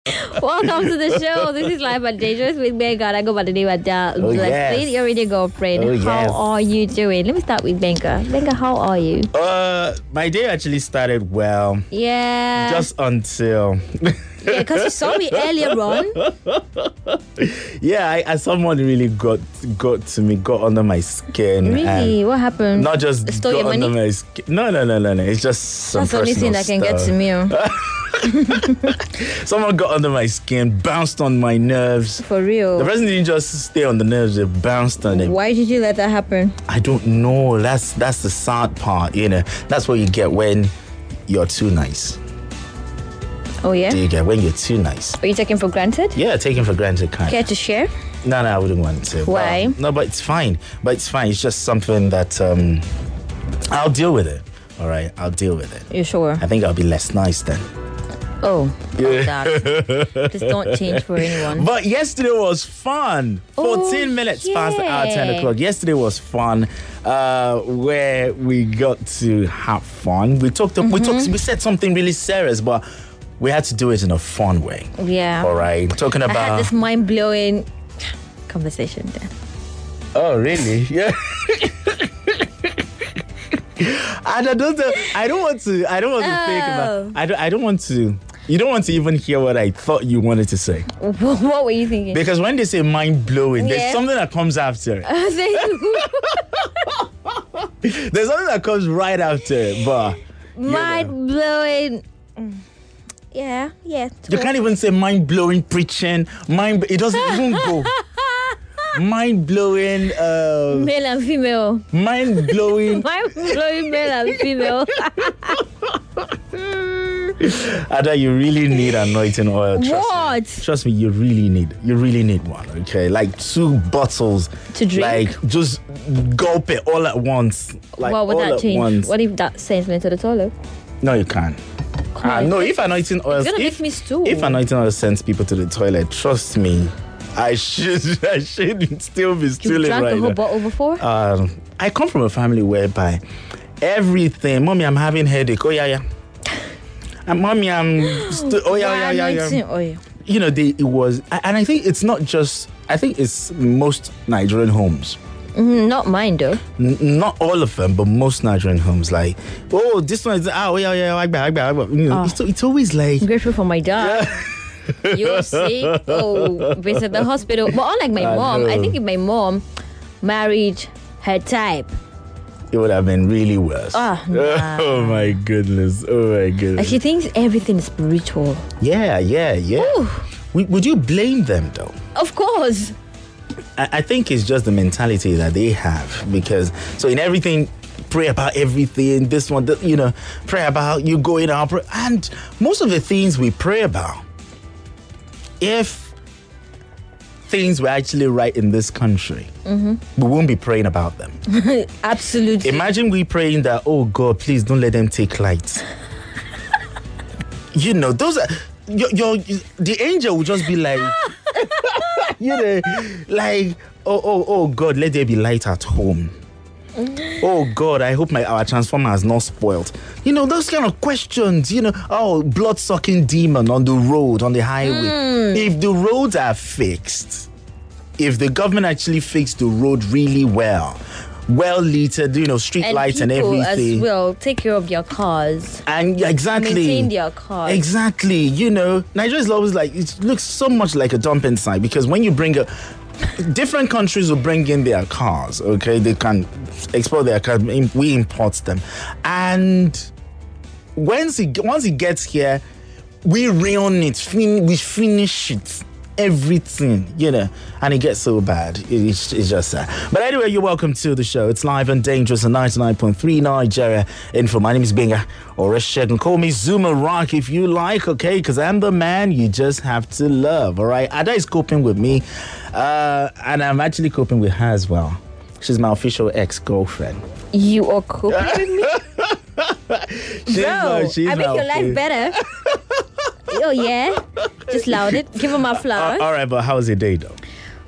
Welcome to the show. This is Live and Dangerous with Benga. I go by the name of yes. Your radio girlfriend. How are you doing? Let me start with Benga. Benga, how are you? My day actually started well. Yeah. Just until... Yeah, because you saw me earlier on. Yeah, someone really got to me, got under my skin. Really? What happened? Not just stole your money? Under my skin. No. It's just some That's the only thing that can get to me. Someone got under my skin, bounced on my nerves. For real? The person didn't just stay on the nerves, they bounced on it. Why did you let that happen? I don't know. That's the sad part, That's what you get when you're too nice. Oh, yeah? Do you get when you're too nice? Are you taking for granted? Yeah, taking for granted, kind of. Care to share? No, I wouldn't want to. Why? But it's fine. It's just something that I'll deal with it. All right, I'll deal with it. You sure? I think I'll be less nice then. Oh, Please don't change for anyone. But yesterday was fun. 14 minutes past the hour, 10 o'clock. Yesterday was fun, where we got to have fun. We said something really serious, but we had to do it in a fun way. Yeah. All right. Talking about... I had this mind-blowing conversation there. Oh, really? Yeah. And I don't want to think about... I don't want to... You don't want to even hear what I thought you wanted to say. What were you thinking? Because when they say mind-blowing, there's something that comes after it. There's something that comes right after it, but... Mind-blowing... Yeah. You can't even say mind-blowing preaching. It doesn't even go. Mind-blowing... male and female. Mind-blowing... Mind-blowing male and female. Ada, you really need anointing oil. Trust me, you really need one, okay? Like 2 bottles. To drink? Like, just gulp it all at once. Like, what would all that at change? Once. What if that sends me to the toilet? No, you can't. No, if anointing oil... It's going to make me stool. If anointing oil sends people to the toilet, trust me, I should still be stooling right now. You drank a whole bottle before? I come from a family whereby everything... Mommy, I'm having headache. Oh, yeah. And mommy, I'm... oh, yeah. Oil. It was... And I think it's not just... I think it's most Nigerian homes. Not mine, though. Not all of them, but most Nigerian homes. Like, oh, this one is... It's always like... I'm grateful for my dad. Yeah. You're sick. Oh, visit the hospital. But unlike my mom, I think if my mom married her type, it would have been really worse. Nah. Oh my goodness. Like, she thinks everything is spiritual. Yeah. Would you blame them though? Of course. I think it's just the mentality that they have, because so in everything, pray about everything. This one, pray about you going out, and most of the things we pray about, if things were actually right in this country, we won't be praying about them. Absolutely. Imagine we praying that, oh God, please don't let them take lights. Those are the angel will just be like, like, oh God, let there be light at home. Oh God, I hope our transformer is not spoiled. Those kind of questions, blood-sucking demon on the road, on the highway. If the roads are fixed, if the government actually fixed the road really well lit, street lights and everything. As well, take care of their cars. And exactly. Maintain their cars. Exactly. Nigeria is always like, it looks so much like a dumping site, because when you bring different countries will bring in their cars, okay? They can export their cars, we import them. And once it gets here, we ruin it, we finish it. Everything, and it gets so bad. It's just sad. But anyway, you're welcome to the show. It's Live and Dangerous on 99.3 Nigeria Info. My name is Benga, or you can call me Zuma Rock if you like, okay? Because I'm the man you just have to love, all right? Ada is coping with me, and I'm actually coping with her as well. She's my official ex-girlfriend. You are coping with me? She's I make your life better. Oh, yeah? Just loud it. Give him my flowers. All right, but how was your day, though?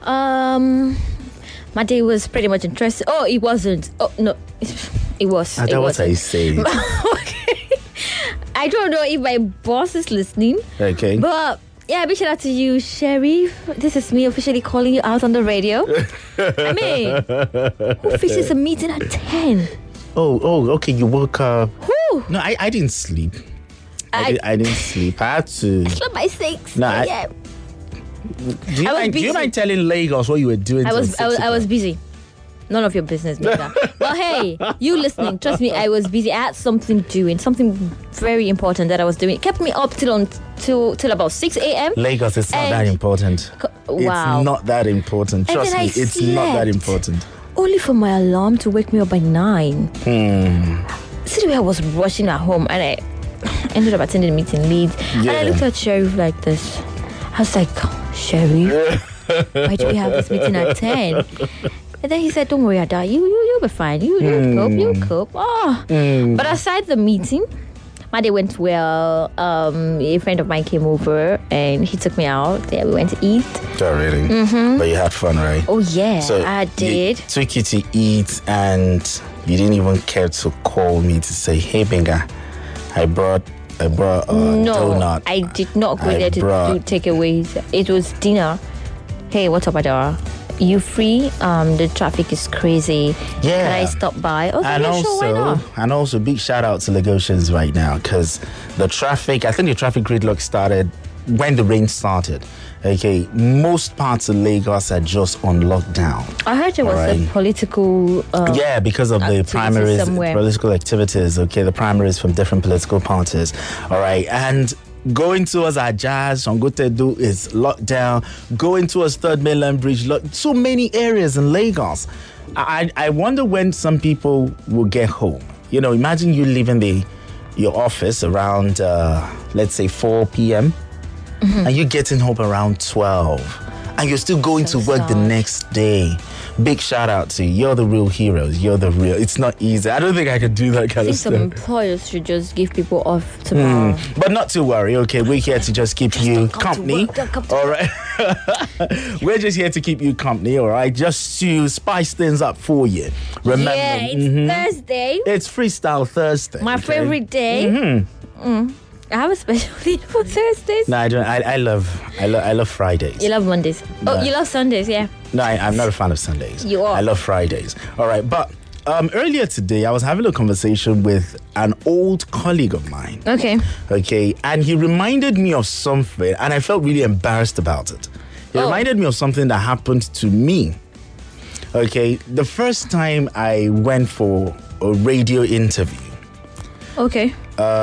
My day was pretty much interesting. Oh, it wasn't. Oh, no. It was. I don't know what I say. Okay. I don't know if my boss is listening. Okay. But Yeah, big shout out to you, Sheriff. This is me officially calling you out on the radio. I mean, who fishes a meeting at 10? Oh, okay. You woke up. Who? No, I didn't sleep. I didn't sleep. I had to. Slept by 6 No, a.m. Do you mind telling Lagos what you were doing? I was busy. None of your business, Mika. Well, hey, you listening, trust me, I was busy. I had something doing, something very important that I was doing. It kept me up till about 6 a.m. Lagos, it's not that important. Wow. It's not that important. And Trust then me, I it's not that slept. important. Only for my alarm to wake me up by 9. See the way I was rushing at home and I ended up attending the meeting late. And I looked at Sheriff like this. I was like, Sheriff, why do we have this meeting at 10? And then he said, don't worry, Ada, you'll be fine. You'll cope. Oh. But aside the meeting, my day went well. A friend of mine came over and he took me out. Yeah, we went to eat. Oh, really? But you had fun, right? Oh, yeah, So I did. Took you to eat and you didn't even care to call me to say, hey, Benga, I brought a donut. I did not go I there to brought- do takeaways. It was dinner. Hey, what's up, Adara? You free? The traffic is crazy. Yeah. Can I stop by? Okay, And yeah, sure, why not? also, big shout out to Lagosians right now because the traffic, I think the traffic gridlock started when the rain started. Okay, most parts of Lagos are just on lockdown. I heard there was a Alright. political. Yeah, because of the activities primaries, somewhere. political activities. Okay, the primaries from different political parties. All right, and going towards Ajaz, Songotedu is locked down. Going towards Third Mainland Bridge, so many areas in Lagos. I wonder when some people will get home. You know, imagine you leaving your office around, let's say 4 p.m. And you're getting home around 12. And you're still going to work the sad. next day. Big shout out to you. You're the real heroes. It's not easy. I don't think I could do that I kind think of some stuff. employers should just give people off tomorrow. But not to worry, okay? We're here to just keep you don't come to company. work, don't come to All right. We're just here to keep you company, all right? Just to spice things up for you. Remember, Yeah, it's Thursday. it's Freestyle Thursday. My okay? favorite day. I have a special day for Thursdays. No, I don't. I love Fridays. You love Mondays. No. Oh, you love Sundays, yeah. No, I'm not a fan of Sundays. You are. I love Fridays. All right, but earlier today, I was having a conversation with an old colleague of mine. Okay. Okay, and he reminded me of something, and I felt really embarrassed about it. He reminded me of something that happened to me. Okay, the first time I went for a radio interview, Okay.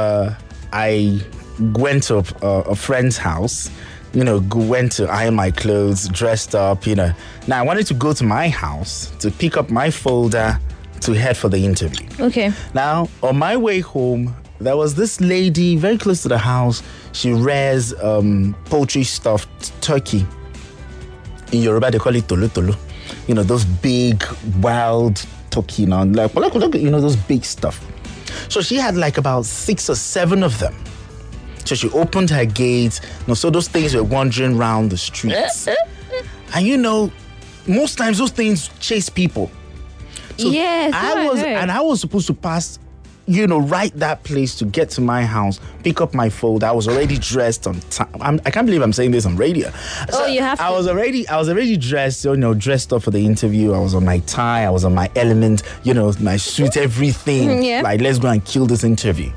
I went to a friend's house, went to iron my clothes, dressed up, Now, I wanted to go to my house to pick up my folder to head for the interview. Okay. Now, on my way home, there was this lady very close to the house. She rears poultry stuffed turkey. In Yoruba, they call it tolo tolo. Those big, wild turkey, like, those big stuff. So she had like about 6 or 7 of them. So she opened her gates. So those things were wandering around the streets. And most times those things chase people. So Yes, I was supposed to pass, right that place to get to my house, pick up my folder. I was already dressed on time. I can't believe I'm saying this on radio. Oh, you have to. I was already dressed, dressed up for the interview. I was on my tie, I was on my element, my suit, everything. Yeah. Like, let's go and kill this interview.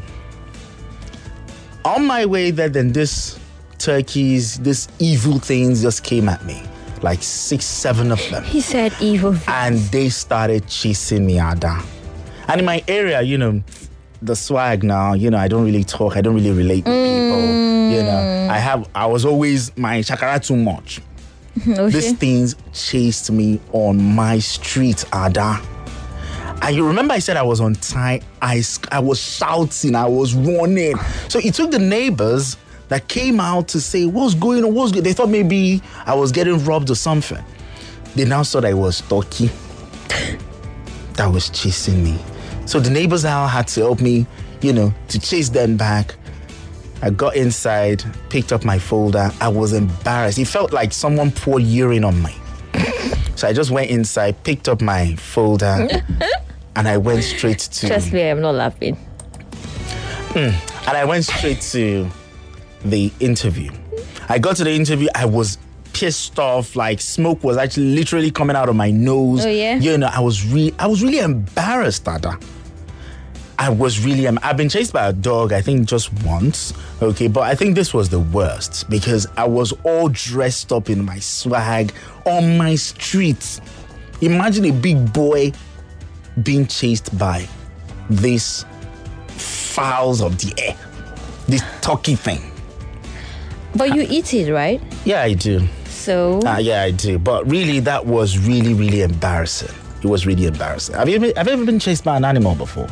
On my way there, then this evil things just came at me. Like 6, 7 of them. He said evil. And they started chasing me out there. And in my area, the swag now, I don't really talk. I don't really relate with people. I was always my chakara too much. These things chased me on my street, Ada. And you remember I said I was on time. I was shouting. I was running. So it took the neighbors that came out to say, what's going on? They thought maybe I was getting robbed or something. They now saw that I was Turkey that was chasing me. So the neighbors now had to help me, to chase them back. I got inside, picked up my folder. I was embarrassed. It felt like someone poured urine on me. So I just went inside, picked up my folder, and I went straight to... Trust me, I'm not laughing. And I went straight to the interview. I got to the interview. I was pissed off. Like smoke was actually literally coming out of my nose. Oh yeah. You know, I was really embarrassed, Ada. I've been chased by a dog, I think just once. Okay, but I think this was the worst because I was all dressed up in my swag on my street. Imagine a big boy being chased by these fowls of the air, this turkey thing. But you eat it, right? Yeah, I do. So Yeah, I do. But really, that was really, really embarrassing. It was really embarrassing. Have you ever been chased by an animal before?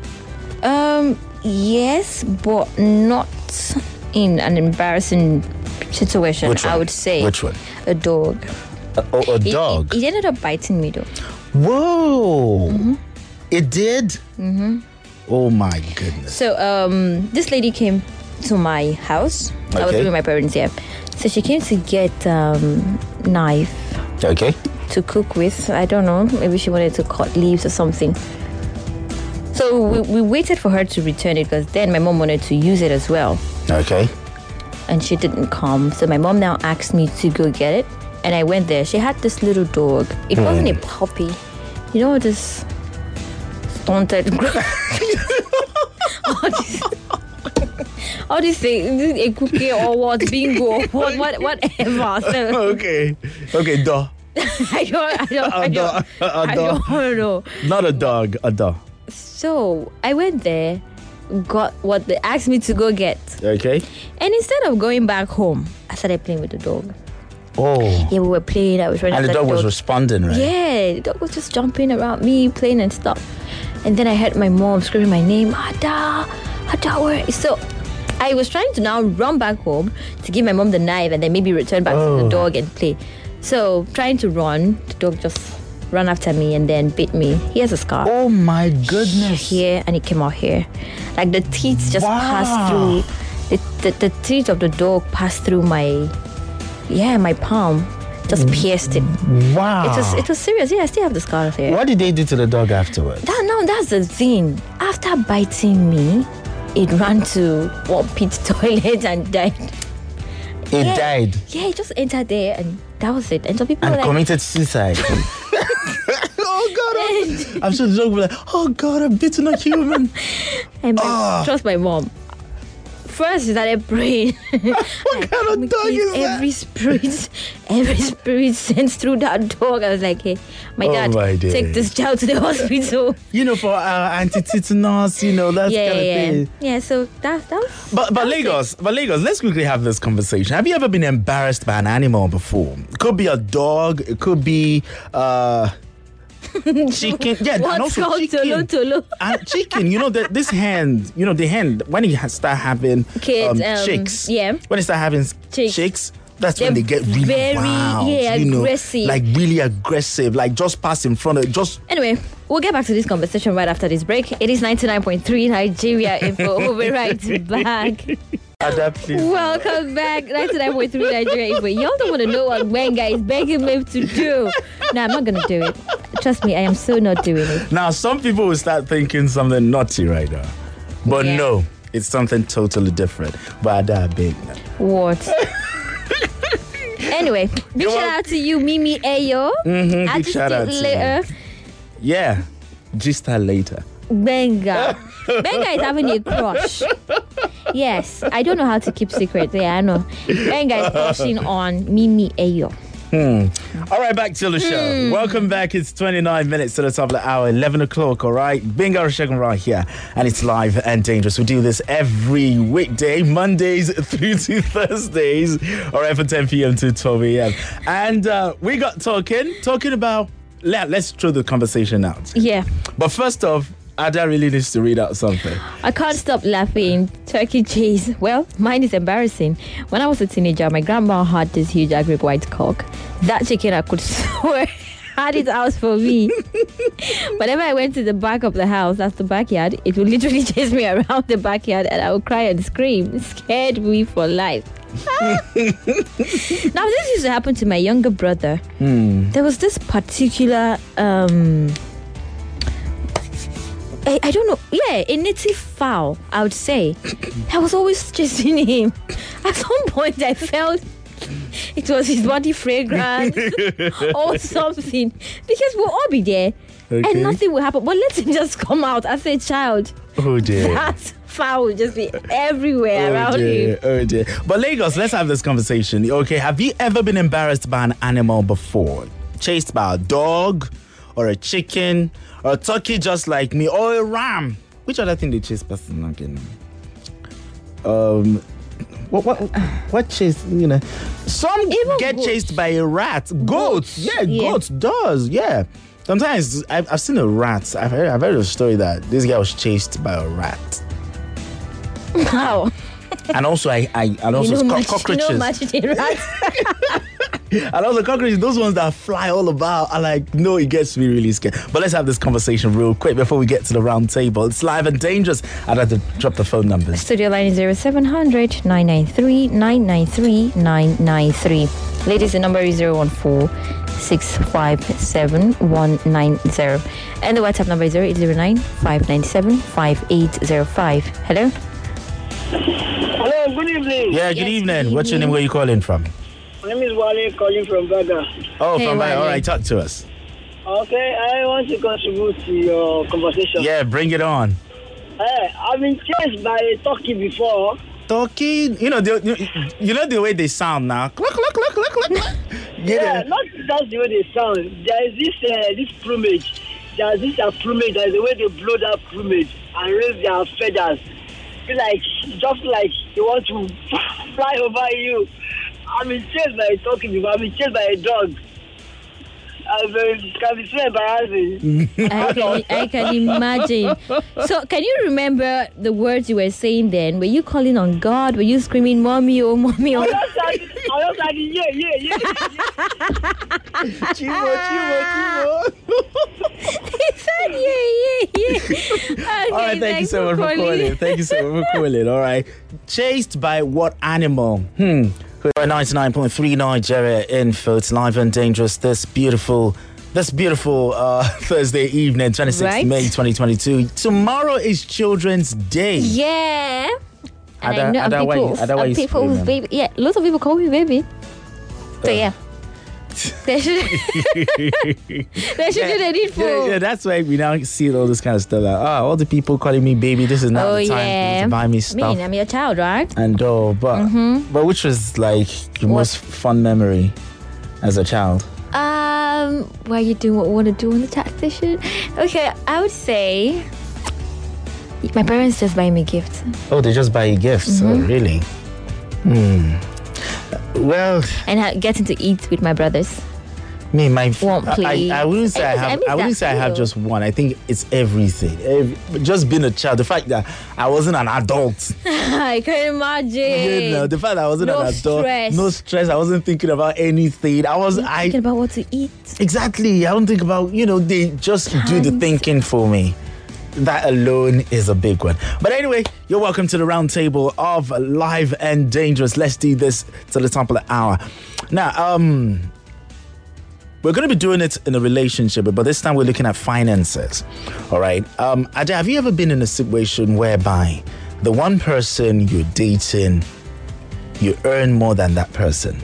Yes, but not in an embarrassing situation. Which one? I would say. Which one? A dog. A dog? It ended up biting me though. Whoa! Mm-hmm. It did? Mm-hmm. Oh my goodness. So this lady came to my house. I was Okay. with my parents here. So she came to get knife Okay. to cook with. I don't know. Maybe she wanted to cut leaves or something. So we waited for her to return it because then my mom wanted to use it as well. Okay. And she didn't come. So my mom now asked me to go get it. And I went there. She had this little dog. It wasn't a puppy. You know, this stunted. all these things, a cookie or what, bingo, whatever. So, Okay, duh. I don't know. Not a dog, a duh. So I went there, got what they asked me to go get. Okay. And instead of going back home, I started playing with the dog. Oh. Yeah, we were playing. I was running And the after dog was responding, right? Yeah, the dog was just jumping around me, playing and stuff. And then I heard my mom screaming my name, Ada, where? So I was trying to now run back home to give my mom the knife and then maybe return back to the dog and play. So trying to run, the dog just ran after me and then bit me. He has a scar. Oh my goodness. Here, and it came out here. Like the teeth just passed through. The teeth of the dog passed through my palm. Just pierced it. Wow. It was serious. Yeah, I still have the scar here. What did they do to the dog afterwards? That's the thing. After biting me, it ran to Pit's toilet and died. It died. Yeah, it just entered there and that was it. And so people And were like, committed suicide. Oh God! I'm sure the dog will be like, oh God, I'm bitten a human. and trust my mom. First, she started praying. What kind of dog is that? Every spirit sent through that dog. I was like, hey, my dad, my days. take this child to the hospital. You know, for anti-tetanus, that kind of thing. Yeah, so that was... But Lagos, let's quickly have this conversation. Have you ever been embarrassed by an animal before? It could be a dog. It could be... chicken, yeah, and What's also called chicken. tolo? And chicken, this hen, the hen, when it start having chicks, when it start having chicks, that's when they get really wild, aggressive, like really aggressive, like just pass in front of just. Anyway, we'll get back to this conversation right after this break. It is 99.3 Nigeria Info. We'll be right back. Welcome back, 99.3 Nigeria Info. Y'all don't want to know what Wenga is begging me to do. No, I'm not going to do it. Trust me, I am so not doing it. Now, some people will start thinking something naughty right now. But no, it's something totally different. But I beg. What? Anyway, big shout out to you, Mimi Ayo. Big shout out to later. Yeah, just later. Benga is having a crush. Yes, I don't know how to keep secrets. Yeah, I know. Benga is crushing on Mimi Ayo. All right, back to the show. Welcome back. It's 29 minutes to the top of the hour, 11 o'clock, all right? Bingo Shagun right here, and it's live and dangerous. We do this every weekday, Mondays through to Thursdays, all right, from 10 p.m. to 12 a.m. And we got talking about, let's throw the conversation out. Yeah. But first off, Ada really needs to read out something. I can't stop laughing. Turkey cheese. Well, mine is embarrassing. When I was a teenager, my grandma had this huge agric white cock. That chicken, I could swear, had it out for me. Whenever I went to the back of the house, that's the backyard, it would literally chase me around the backyard and I would cry and scream. It scared me for life. Now, this used to happen to my younger brother. There was this particular... I don't know. Yeah, a native fowl, I would say. I was always chasing him. At some point, I felt it was his body fragrance or something. Because we'll all be there and nothing will happen. But let him just come out as a child. Oh dear. That fowl will just be everywhere around him. Oh dear. But Lagos, let's have this conversation. Okay, have you ever been embarrassed by an animal before? Chased by a dog or a chicken or a turkey just like me or a ram? Which other thing they chase person again? What chase, you know? Some Even get goats. chased by a rat. Goats. Yeah, goats does. Yeah. Sometimes I've seen a rat. I've heard a story that this guy was chased by a rat. Wow. And also cockroaches. You know much rats. And also cockroaches, those ones that fly all about, are like, no, it gets me really scared. But let's have this conversation real quick before we get to the round table. It's live and dangerous. I'd have to drop the phone numbers. Studio line is 0700 993 993 993. Ladies, the number is 014 657 190. And the WhatsApp number is 0809 597 5805. Hello? Hello, good evening. Yeah, good Yes, evening. good What's your name? evening. Where are you calling from? My name is Wale calling from Baga. Oh, Hey, from Wale. All right, talk to us. Okay, I want to contribute to your conversation. Yeah, bring it on. I've been chased by a turkey before. Turkey, you know the way they sound now. Cluck, cluck, cluck, cluck, cluck, cluck. Yeah, not that's the way they sound. There is this plumage. There's this plumage. There's the way they blow that plumage and raise their feathers. Feel like just like they want to fly over you. I've been chased by a turkey before. I've been chased by a dog. It can be so embarrassing. I can imagine. So, can you remember the words you were saying then? Were you calling on God? Were you screaming, "Mommy, oh, mommy, oh"? I was like, yeah. Chivo. He said, yeah. Okay, All right, thank you so much for calling. Thank you so much for calling. All right. Chased by what animal? 99.3 Nigeria info. It's live and dangerous this beautiful Thursday evening, 26th Right. May 2022. Tomorrow is Children's Day. Yeah. And Ada, I know Ada, why you people whose screaming? baby. Yeah, lots of people call me baby. So yeah. There should be the need for. Yeah, that's why we now see all this kind of stuff. Like, all the people calling me baby. This is not Oh the time yeah. to buy me stuff. I'm your child, right? And but which was like your most fun memory as a child? Why you doing what we want to do on the chat station? Okay, I would say my parents just buy me gifts. Oh, they just buy you gifts. Oh, really? Well, And getting to eat with my brothers. me, One, please. I wouldn't say I have. I wouldn't say I have just one. I think it's everything. Just being a child. The fact that I wasn't an adult. I can imagine. You know, the fact that I wasn't No an adult. stress. No stress. I wasn't thinking about anything. Thinking about what to eat. Exactly. I don't think about. They just do the thinking for me. That alone is a big one. But anyway, you're welcome to the round table of Live and Dangerous. Let's do this to the top of the hour. Now, we're going to be doing it in a relationship, but this time we're looking at finances. All right. Ada, have you ever been in a situation whereby the one person you're dating, you earn more than that person?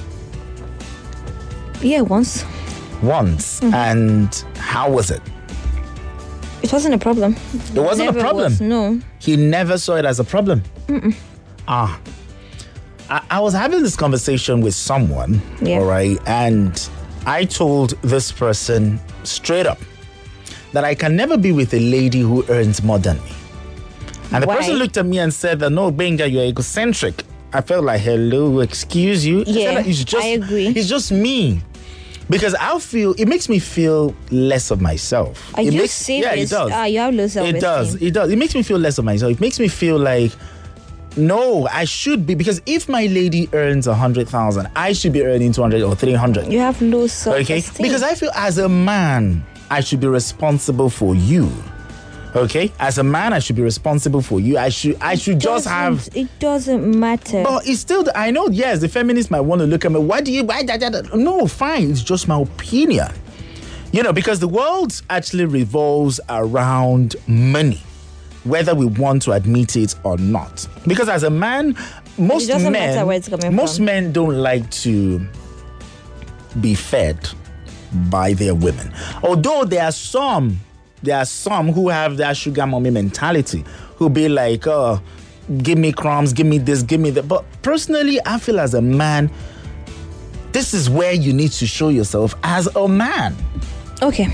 Yeah, once. Once. And how was it? It wasn't a problem. It wasn't Never a problem. was, no. He never saw it as a problem. I was having this conversation with someone, Yeah. all right, and I told this person straight up that I can never be with a lady who earns more than me. And the Why? person looked at me and said that, no, Benga, you're egocentric. I felt like, hello, excuse you. I Yeah, said that I agree. It's just me. Because it makes me feel less of myself. Are you serious? Yeah, it does. You have low self-esteem. It does. It does. It makes me feel less of myself. It makes me feel like, no, I should be. Because if my lady earns 100,000, I should be earning 200 or 300. You have low self-esteem. Okay? Because I feel as a man, I should be responsible for you. Okay? As a man, I should be responsible for you. I should just have. It doesn't matter. But it's still, I know, yes, the feminists might want to look at me. Why? No, fine. It's just my opinion. Because the world actually revolves around money, whether we want to admit it or not. Because as a man, most men don't like to be fed by their women. Although there are some who have that sugar mommy mentality, who be like, oh, give me crumbs, give me this, give me that. But personally, I feel as a man, this is where you need to show yourself as a man. Okay.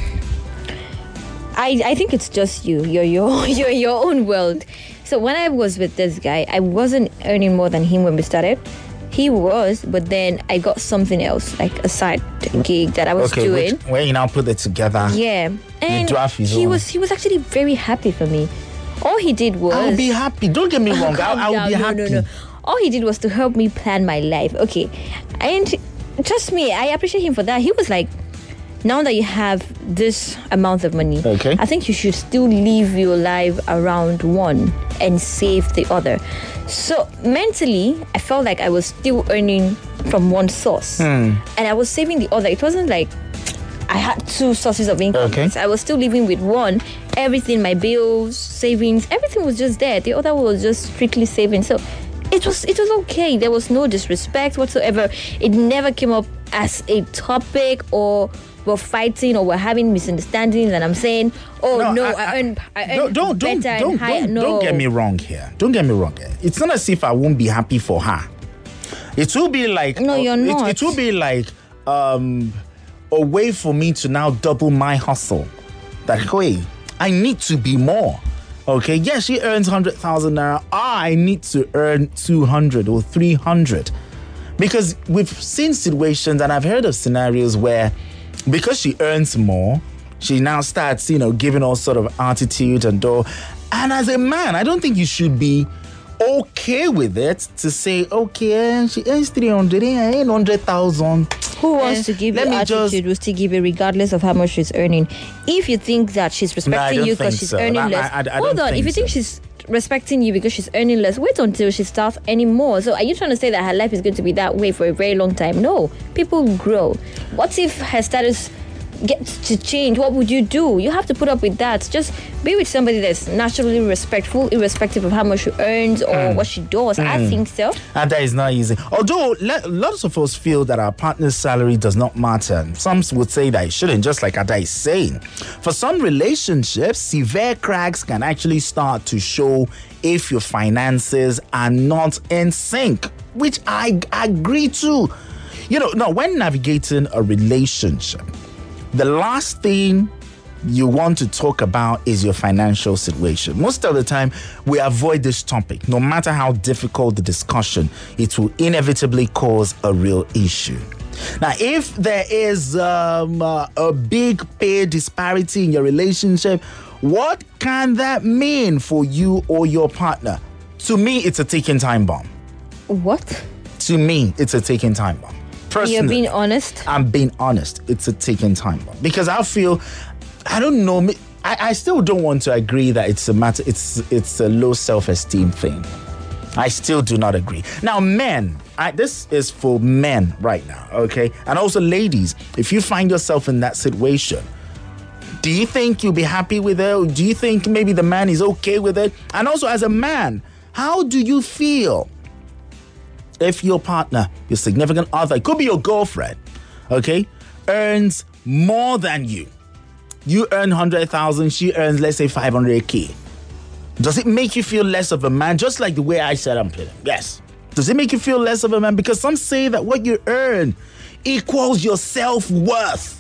I think it's just you. You're your own world. So when I was with this guy, I wasn't earning more than him when we started. He was, but then I got something else, like a side gig that I was doing. Where you now put it together. Yeah. And he was actually very happy for me. All he did was... I'll be happy. Don't get me wrong. I'll be happy. No. All he did was to help me plan my life. Okay. And trust me, I appreciate him for that. He was like, now that you have this amount of money, okay, I think you should still live your life around one and save the other. So mentally, I felt like I was still earning from one source and I was saving the other. It wasn't like I had two sources of income. Okay. I was still living with one. Everything, my bills, savings, everything was just there. The other was just strictly saving. So it was okay. There was no disrespect whatsoever. It never came up as a topic or we're fighting or we're having misunderstandings and I'm saying, I earn better and higher. Don't get me wrong here. It's not as if I won't be happy for her. It will be like... No, you're not. It will be like a way for me to now double my hustle. That, hey, I need to be more. Okay, yeah, she earns 100,000 naira. I need to earn 200 or 300. Because we've seen situations and I've heard of scenarios where because she earns more, she now starts, giving all sort of attitude and all. And as a man, I don't think you should be okay with it to say, okay, she earns 300, I earn 100,000. Who wants to give you attitude will still give you regardless of how much she's earning. If you think that she's respecting you because she's earning less, hold on. If you think she's respecting you because she's earning less, wait until she starts earning more. So are you trying to say that her life is going to be that way for a very long time? No. People grow. What if her status gets to change? What would you do? You have to put up with that. Just be with somebody that's naturally respectful, irrespective of how much she earns or what she does. I think so. And that is not easy. Although lots of us feel that our partner's salary does not matter. Some would say that it shouldn't, just like Ada is saying. For some relationships, severe cracks can actually start to show if your finances are not in sync, which I agree to. When navigating a relationship, the last thing you want to talk about is your financial situation. Most of the time, we avoid this topic. No matter how difficult the discussion, it will inevitably cause a real issue. Now, if there is a big pay disparity in your relationship, what can that mean for you or your partner? To me, it's a ticking time bomb. What? To me, it's a ticking time bomb. Personally, you're being honest? I'm being honest. It's a ticking time bomb. Because I feel, I don't know, I still don't want to agree that it's a matter, it's a low self-esteem thing. I still do not agree. Now, men, this is for men right now, okay? And also ladies, if you find yourself in that situation, do you think you'll be happy with it? Or do you think maybe the man is okay with it? And also as a man, how do you feel if your partner, your significant other, it could be your girlfriend, okay, earns more than you? You earn 100,000, she earns, let's say, 500K. Does it make you feel less of a man? Just like the way I said I'm feeling. Yes. Does it make you feel less of a man? Because some say that what you earn equals your self-worth.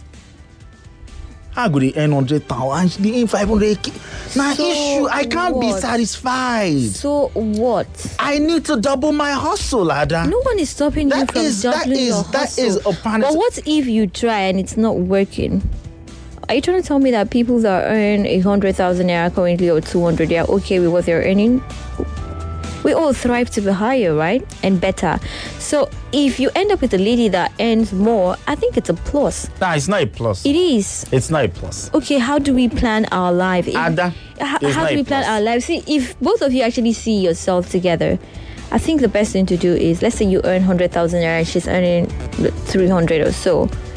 How could he earn 100,000? She earn 500K. Now, issue, I can't be satisfied. So what? I need to double my hustle, Ada. No one is stopping you from doubling your hustle. That is a panacea. But what if you try and it's not working? Are you trying to tell me that people that earn 100,000 naira currently or 200, they are okay with what they're earning? We all thrive to be higher, right? And better. So if you end up with a lady that earns more, I think it's a plus. Nah, it's not a plus. It is. It's not a plus. Okay, how do we plan our life? Ada, how do we plan our life? See, if both of you actually see yourself together, I think the best thing to do is, let's say you earn 100,000 naira and she's earning 300 or so.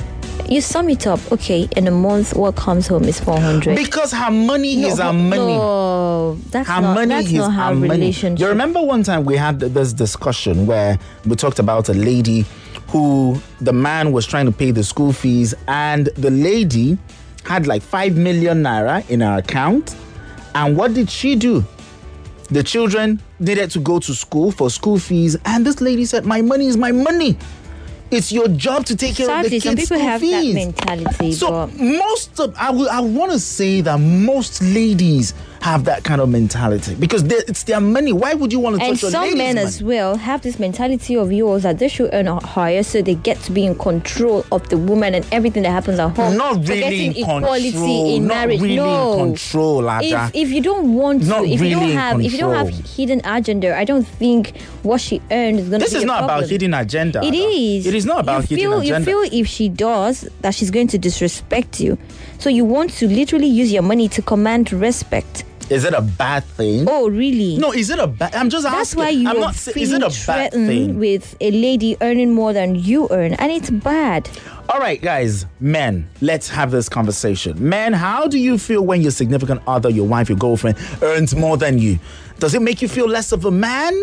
You sum it up. Okay, in a month, what comes home is 400. Because her money is her money. No, that's Her not. money That's is not how her money. relationship. You remember one time we had this discussion where we talked about a lady who the man was trying to pay the school fees, and the lady had like 5 million naira in her account. And what did she do? The children needed to go to school for school fees, and this lady said, "My money is my money. It's your job to take care of the Sadly, kids' some people school have fees." that mentality. So but most of I want to say that most ladies have that kind of mentality because it's their money. Why would you want to and touch your some lady's men money? as well have this mentality of yours that they should earn higher, so they get to be in control of the woman and everything that happens at home. Not really Forgetting in equality control. in Not marriage. really No. in control, Ada. If you don't want to, Not if you really don't in have control. hidden agenda, I don't think what she earned is going to be This is a not problem. about hidden agenda. It Ada. is. It is not about hidden agenda. You feel if she does that, she's going to disrespect you. So you want to literally use your money to command respect. Is it a bad thing? Oh, really? No, is it a bad? I'm just That's asking. why you I'm are not saying. Is feeling it a bad threatened thing? with a lady earning more than you earn, and it's bad. All right, guys, men, let's have this conversation. Men, how do you feel when your significant other, your wife, your girlfriend, earns more than you? Does it make you feel less of a man?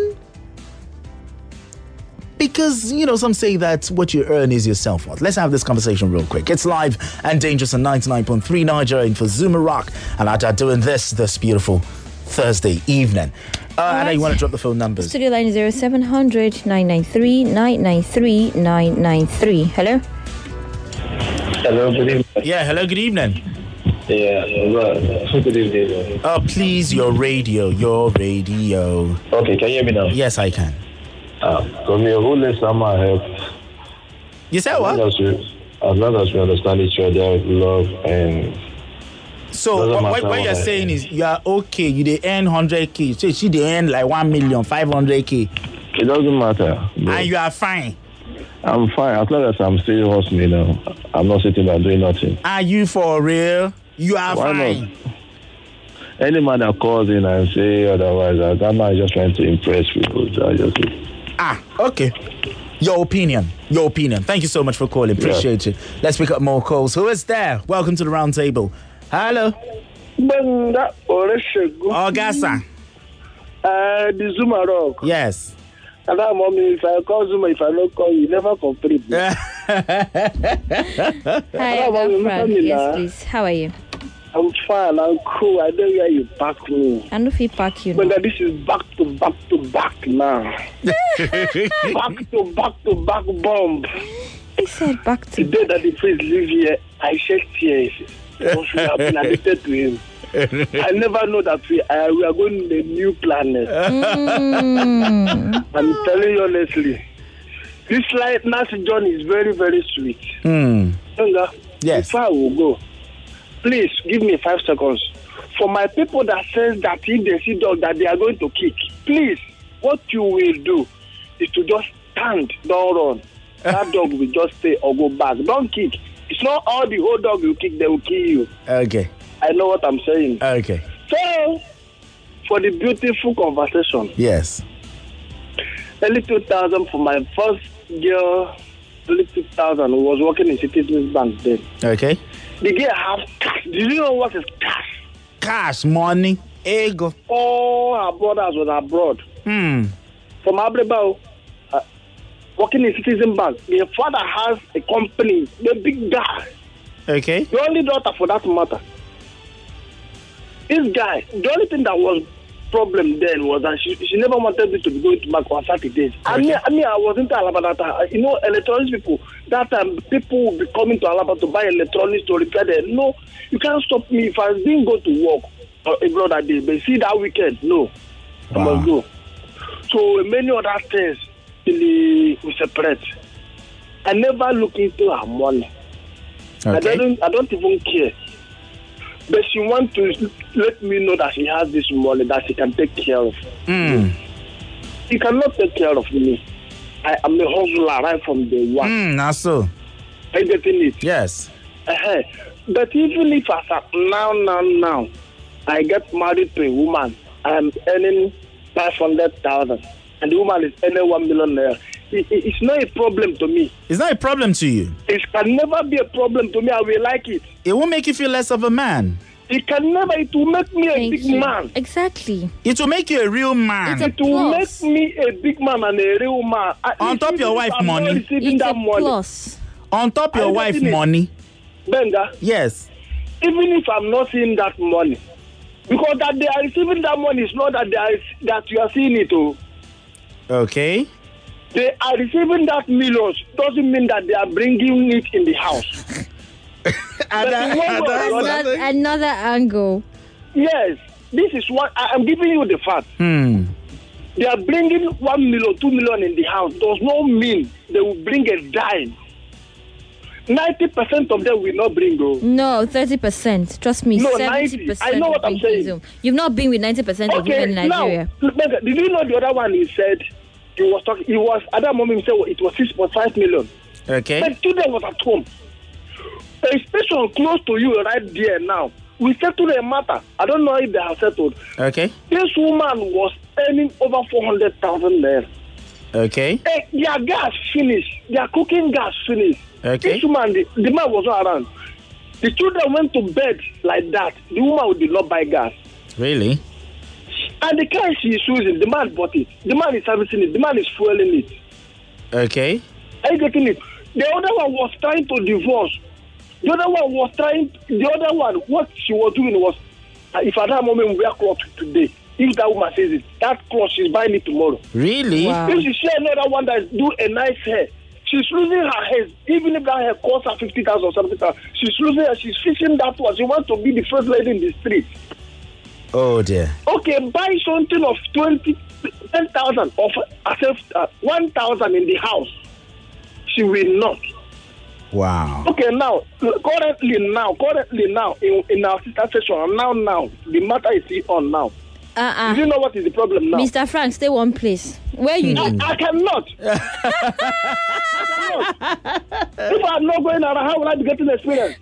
Because, some say that what you earn is your self-worth. Let's have this conversation real quick. It's live and dangerous on 99.3 Nigeria and for Zuma Rock. And I'm doing this beautiful Thursday evening. And you want to drop the phone numbers. Studio line 0700 993 993 993. Hello? Hello, good evening. Yeah, hello, good evening. Yeah, good evening. Please, your radio. Okay, can you hear me now? Yes, I can. From your whole list, I'm help. You said what? As long as we understand each other, love, and... So what you're saying is you are okay, you they earn 100K, so she they earn like 1,500,000. It doesn't matter. And you are fine. I'm fine, as long as I'm still hustling, I'm not sitting there doing nothing. Are you for real? You are Why fine. not? Any man that calls in and say otherwise, that man is just trying to impress people. So I just say. Okay. Your opinion. Thank you so much for calling. Appreciate you. Let's pick up more calls. Who is there? Welcome to the round table. Hello. Ogasa. The Zuma Rock. Yes. And I'm mommy, if I call Zuma, if I don't call you, never complete. Hi, Agafra. Yes, please. How are you? I'm fine, I'm cool. I don't hear you back me. I know if you pack you. But this is back to back now. back to back bomb. I said back to the day that the priest live here, I shed tears. Because we have been addicted to him. I never know that we are going to a new planet. I'm telling you honestly, this last journey is very, very sweet. Yes. Before I will go, please give me 5 seconds. For my people that says that if they see dog that they are going to kick, please, what you will do is to just stand, don't run. That dog will just stay or go back. Don't kick. It's not all the whole dog you kick, they will kill you. Okay. I know what I'm saying. Okay. So, for the beautiful conversation. Yes. Early 2000 for my first girl, early 2000, who was working in Citizens Bank then. Okay. The girl have cash. Did you know what is cash? Cash, money, ego. All her brothers was abroad. From Abreba, working in Citizen Bank. My father has a company, the big guy. Okay. The only daughter for that matter. This guy, the only thing that was problem then was that she never wanted me to be going to work on Saturdays. Okay. I was into Alaba that time. Electronics people, that time people would be coming to Alaba to buy electronics to repair them. No, you can't stop me if I didn't go to work every other day. But see that weekend, no. Wow. I must go. So many other things we separate. I never look into her money. Okay. I don't even care. But she wants to let me know that she has this money that she can take care of. She cannot take care of me. I am a hustler right from day one. That's so. Are you getting it? Yes. But even if as now, I get married to a woman, I am earning 500,000, and the woman is earning 1 million naira. it's not a problem to me. It's not a problem to you. It can never be a problem to me. I will like it. It won't make you feel less of a man. It will make me a big man. Exactly. It will make you a real man. It's a It will plus. make me a big man and a real man. On top your wife I'm not money. receiving It's that a money. plus. On top your Are you wife getting it? money. Benga, Yes. even if I'm not seeing that money, because that they are receiving that money is not that that you are seeing it. Oh, Okay. they are receiving that millions. Doesn't mean that they are bringing it in the house. Another angle. Yes, this is what I'm giving you the fact. They are bringing 1 million, 2 million in the house. Does not mean they will bring a dime. 90% of them will not bring though. No, 30%. Trust me, No, 70%. 90. I know what I'm saying. You've not been with 90% of women in Nigeria. Now, did you know the other one he said? He was talking. He was at that moment. He said it was 6.5 million. Okay. But today was at home. A station close to you right there now. We settled a matter. I don't know if they have settled. Okay. This woman was earning over 400,000 there. Okay. Their gas finished. Their cooking gas finished. Okay. This woman, the man was not around. The children went to bed like that. The woman did not buy gas. Really? And the car she is using, the man bought it. The man is servicing it. The man is fueling it. Okay. Are you getting it? The other one was trying to divorce. The other one, what she was doing was, if at that moment we wear cloth today, if that woman says it, that cloth she's buying it tomorrow. Really? Wow. If she see another one that do a nice hair, she's losing her hair. Even if that hair costs her 50,000 or 70,000, she's losing her. She's fixing that one. She wants to be the first lady in the street. Oh dear. Okay, buy something of 10,000 of herself, 1,000 in the house. She will not. Wow. Okay, now, currently now, in our sister session, now, the matter is still on now. Do you know what is the problem now? Mr. Frank, stay one place. Where you live? I cannot. If I'm not going around, how will I be getting experience?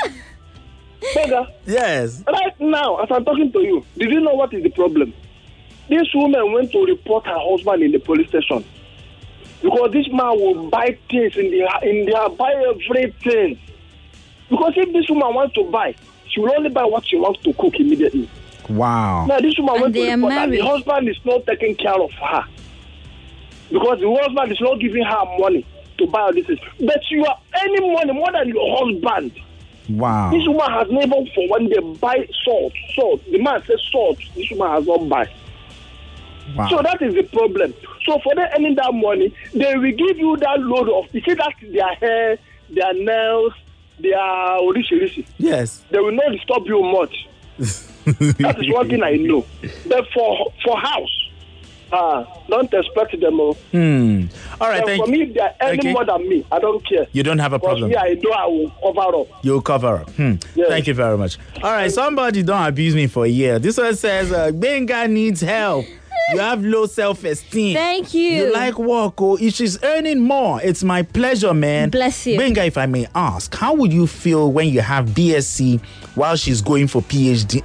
Beggar, Yes. right now, as I'm talking to you, did you know what is the problem? This woman went to report her husband in the police station because this man will buy things buy everything. Because if this woman wants to buy, she will only buy what she wants to cook immediately. Wow. Now this woman went to they are report that the married. husband is not taking care of her because the husband is not giving her money to buy all this things. But you are earning money more than your husband. Wow. This woman has never for one day buy salt. The man says salt. This woman has not buy. Wow. So that is the problem. So for them earning that money, they will give you that load of, you see that their hair, their nails, their orishi. Yes. They will not disturb you much. That is one thing I know. But for house, don't expect them. All right, thank for you. me, if they are earning more than me, I don't care. You don't have a Because problem. me, I know I will cover up. You'll cover up. Yes. Thank you very much. All right, somebody don't abuse me for a year. This one says, Benga needs help. You have low self-esteem. Thank you. You like work, oh, if she's earning more, it's my pleasure, man. Bless you. Benga, if I may ask, how would you feel when you have BSc while she's going for PhD?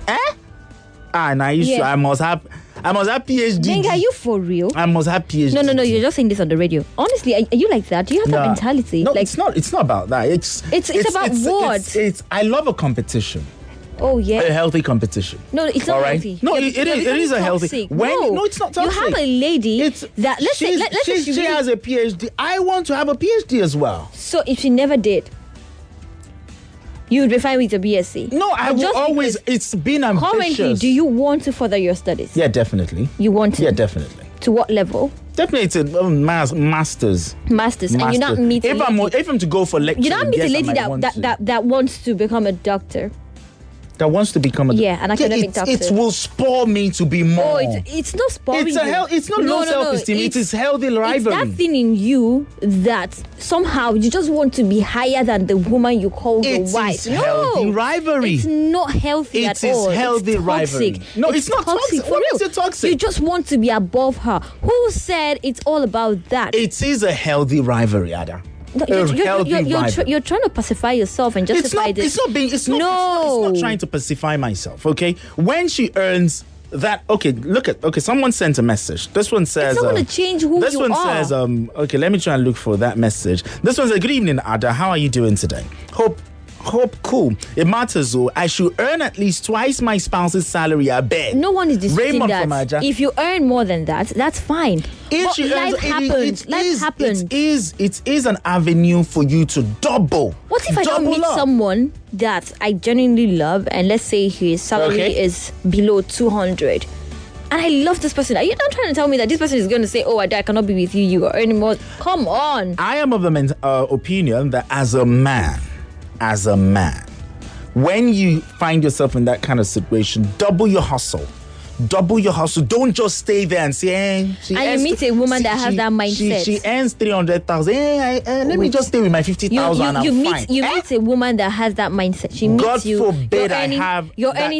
Yeah. I must have PhD. Benga, are you for real? I must have PhD. No, you're just saying this on the radio. Honestly, are you like that? Do you have that mentality? No, like, it's not about that. It's about what? It's I love a competition. oh yeah. A healthy competition. No, it's not All right? healthy. No, You're it is becoming a healthy. toxic. No, it's not toxic. You have a lady that let's say she has a PhD. I want to have a PhD as well. So if she never did, you would be fine with a BSc. No, I But will just always. because It's been ambitious. Currently, do you want to further your studies? Yeah, definitely. You want to? Yeah, definitely. To what level? Definitely, it's a masters. Masters. And you're not meeting. If I'm to go for lecture, You're not meeting a lady that wants to become a doctor. that wants to become a Yeah, an academic doctor. It will spur me to be more. Oh, it's not spoiling. It's not low self-esteem. It is healthy rivalry. It's that thing in you that somehow you just want to be higher than the woman you call your wife. It is healthy rivalry. It's not healthy at all. It is healthy it's rivalry. toxic. No, it's not toxic. For What real. makes it toxic? You just want to be above her. Who said it's all about that? It is a healthy rivalry, Ada. No, you're trying to pacify yourself and justify this. It's not trying to pacify myself, okay? When she earns that someone sent a message. This one says It's not going to change who this you one are. says let me try and look for that message. This one says, good evening, Ada, how are you doing today? Hope cool. It matters though. I should earn at least twice my spouse's salary. I bet. No one is disputing Raymond that. from Aja. If you earn more than that, that's fine. If But she life earns, happens. Life happens. It is an avenue for you to double. What if I don't meet someone that I genuinely love, and let's say his salary is below 200, and I love this person? Are you not trying to tell me that this person is going to say, "Oh, I cannot be with you. You are earning more"? Come on. I am of the opinion that as a man, when you find yourself in that kind of situation, double your hustle. Don't just stay there and say, and you meet a woman that has that mindset. She earns 300,000. Let me just stay with my 50,000 and I'm fine. You meet a woman that has that mindset. She meets God you. forbid you're earning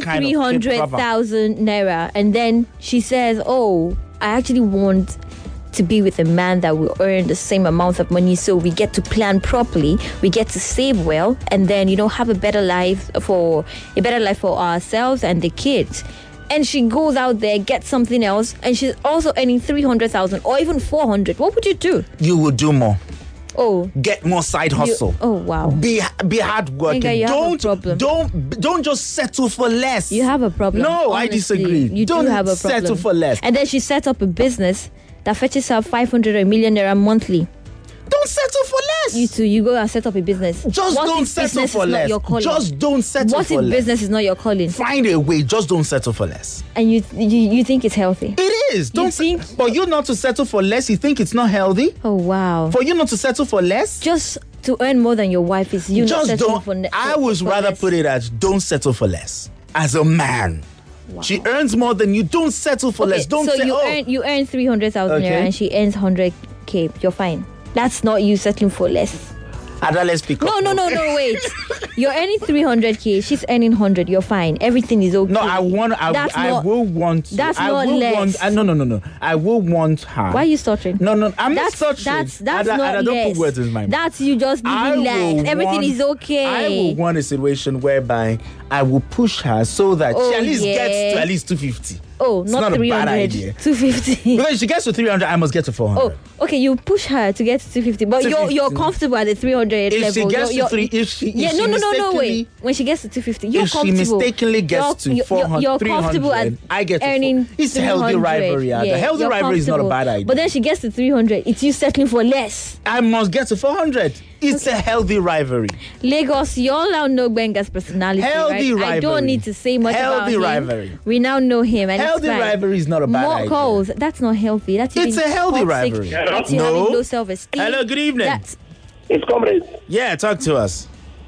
300,000 naira, and then she says, "Oh, I actually want to be with a man that will earn the same amount of money, so we get to plan properly, we get to save well, and then have a better life for ourselves and the kids." And she goes out there, gets something else, and she's also earning 300,000 or even 400. What would you do? You would do more. Oh, get more side hustle. Oh wow. Be hardworking. You have a problem. Don't just settle for less. You have a problem. No, honestly. I disagree. You don't have a problem. settle for less. And then she set up a business that fetches her 500 or a million naira monthly. Don't settle for less. You too. You go and set up a business. Just don't settle for less. Just don't settle for less. What if business is not your calling? Find a way. Just don't settle for less. And you think it's healthy? It is. For you not to settle for less, you think it's not healthy? Oh wow. For you not to settle for less? Just to earn more than your wife is you not settling for less. I would rather put it as don't settle for less. As a man. Wow. She earns more than you. Don't settle for less. Don't you earn 300,000 naira and she earns 100k. You're fine. That's not you settling for less. Ada, let's pick up. No, wait. You're earning 300k. She's earning 100. You're fine. Everything is okay. No, I will want. That's not less. No. I will want her. Why are you stuttering? No. I'm not stuttering. That's not Ada, less. don't put words in my mouth. That's you just living life. Everything is okay. I will want a situation whereby I will push her so that she at least gets to at least 250. Oh, not 300. 250. Because if she gets to 300, I must get to 400. Oh, okay. You push her to get to 250, but you're comfortable at the 300 level. If she gets to 3, no, wait. When she gets to 250, you're comfortable. If she mistakenly gets to 400, you're comfortable at I get to earning. It's healthy rivalry. The healthy rivalry is not a bad idea. But then she gets to 300. It's you settling for less. I must get to 400. It's a healthy rivalry. Lagos, you all now know Benga's personality, healthy right? rivalry. I don't need to say much about him. Rivalry. We now know him. And healthy rivalry is not a bad idea. More calls. That's not healthy. It's a healthy rivalry. That's you having low self-esteem. Hello, good evening. It's comrade. Yeah, talk to us.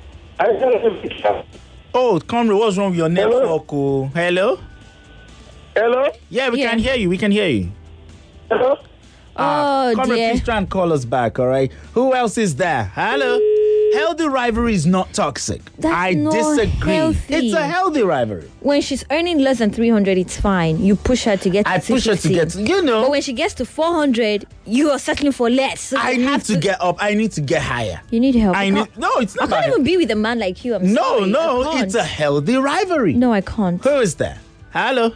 Oh, comrade, what's wrong with your network? Hello? Hello? Yeah, we can hear you. Hello? Comrade, dear. please try and call us back, all right? Who else is there? Hello? Healthy rivalry is not toxic. I disagree. Healthy. It's a healthy rivalry. When she's earning less than 300, it's fine. You push her to get to 250. I push her to get, But when she gets to 400, you are settling for less. So I need to get up. I need to get higher. You need help. No, it's not. I can't even be with a man like you. I'm sorry. No, it's a healthy rivalry. No, I can't. Who is there? Hello?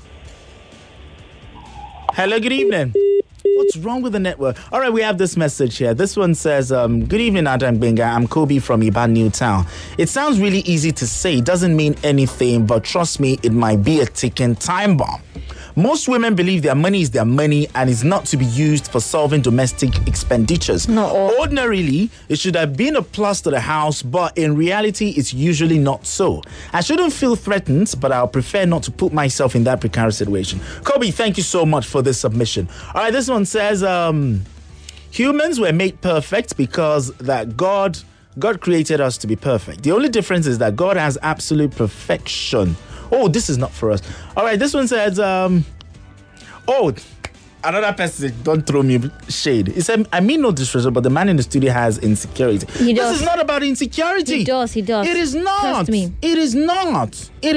Hello, good evening. What's wrong with the network? All right, we have this message here. This one says, good evening, Adam Benga. I'm Kobe from Iban Newtown. It sounds really easy to say. It doesn't mean anything, but trust me, it might be a ticking time bomb. Most women believe their money is their money and is not to be used for solving domestic expenditures. No. Ordinarily, it should have been a plus to the house, but in reality, it's usually not so. I shouldn't feel threatened, but I'll prefer not to put myself in that precarious situation. Kobe, thank you so much for this submission. All right, this one says, humans were made perfect because that God created us to be perfect. The only difference is that God has absolute perfection. Oh, this is not for us. All right, this one says, another person, don't throw me shade. He said, I mean no disrespect, but the man in the studio has insecurity. This is not about insecurity. He does. It is not. Trust me. It is not. It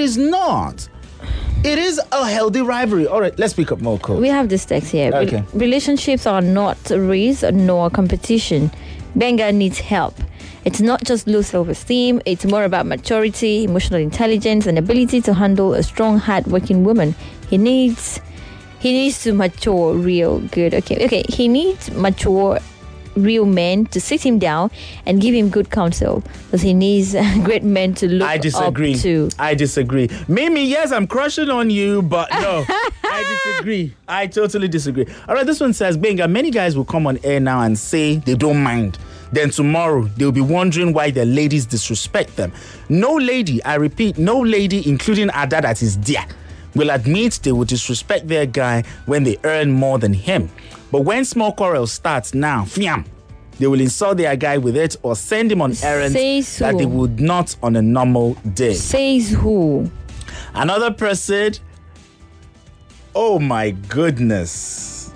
is a healthy rivalry. All right, let's pick up more calls. We have this text here. Okay. Relationships are not a race nor competition. Benga needs help. It's not just low self-esteem. It's more about maturity, emotional intelligence, and ability to handle a strong, hard-working woman. He needs to mature real good. Okay. He needs mature real men to sit him down and give him good counsel, because he needs great men to look up to. I disagree. Mimi, yes, I'm crushing on you, but no, I disagree. I totally disagree. All right, this one says, Benga, many guys will come on air now and say they don't mind. Then tomorrow, they'll be wondering why their ladies disrespect them. No lady, I repeat, no lady, including Ada that is there, will admit they will disrespect their guy when they earn more than him. But when small quarrel starts now, they will insult their guy with it or send him on errands that they would not on a normal day. Says who? Another person. Oh my goodness.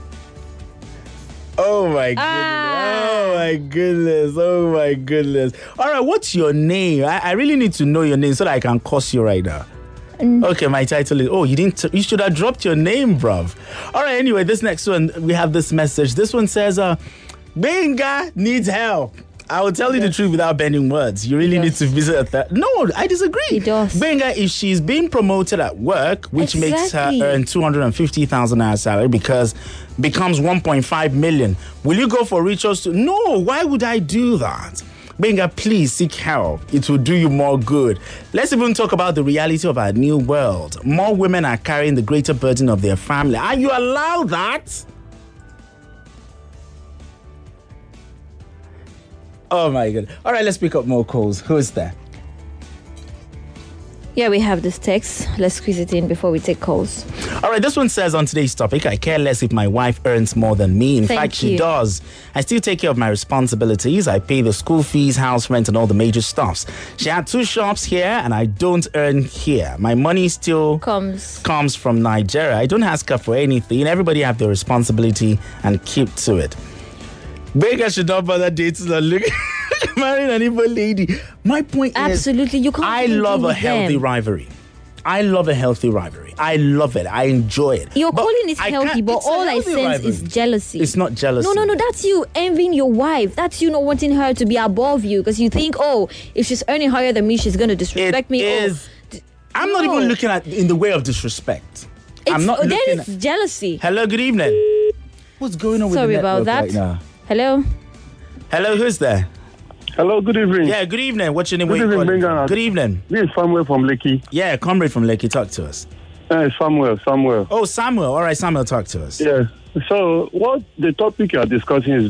Oh my goodness. Oh my goodness. All right, what's your name? I really need to know your name so that I can curse you right now. Okay, my title is, you should have dropped your name, bruv. All right, anyway, this next one, we have this message. This one says, Benga needs help. I will tell you the truth without bending words. You really need to visit a No, I disagree. He does. Benga, if she's being promoted at work, which makes her earn 250,000 naira salary becomes 1.5 million, will you go for rituals to... No, why would I do that? Benga, please seek help. It will do you more good. Let's even talk about the reality of our new world. More women are carrying the greater burden of their family. Are you allowed that? Oh my God. All right, let's pick up more calls. Who's there? Yeah, we have this text. Let's squeeze it in before we take calls. All right, this one says on today's topic, I care less if my wife earns more than me. In fact, she does. I still take care of my responsibilities. I pay the school fees, house rent, and all the major stuffs. She had 2 shops here, and I don't earn here. My money still comes from Nigeria. I don't ask her for anything. Everybody have their responsibility and keep to it. Bega should not bother dating or look marrying an evil lady. My point is, absolutely, you can't. I love a healthy rivalry. I love a healthy rivalry. I love it. I enjoy it. You're calling it healthy, but all I sense is jealousy. It's not jealousy. No. That's you envying your wife. That's you not wanting her to be above you because you think, if she's earning higher than me, she's going to disrespect me. I'm not even looking at in the way of disrespect. I'm not looking then it's jealousy. Hello, good evening. What's going on with the network about that right now? Hello, who's there? Hello, good evening. Yeah, good evening. What's your name? Good evening, Benga. Good evening. This is Samuel from Lekki. Yeah, comrade from Lekki. Talk to us. Samuel. Oh, Samuel. All right, Samuel, talk to us. Yeah. So, what the topic you are discussing is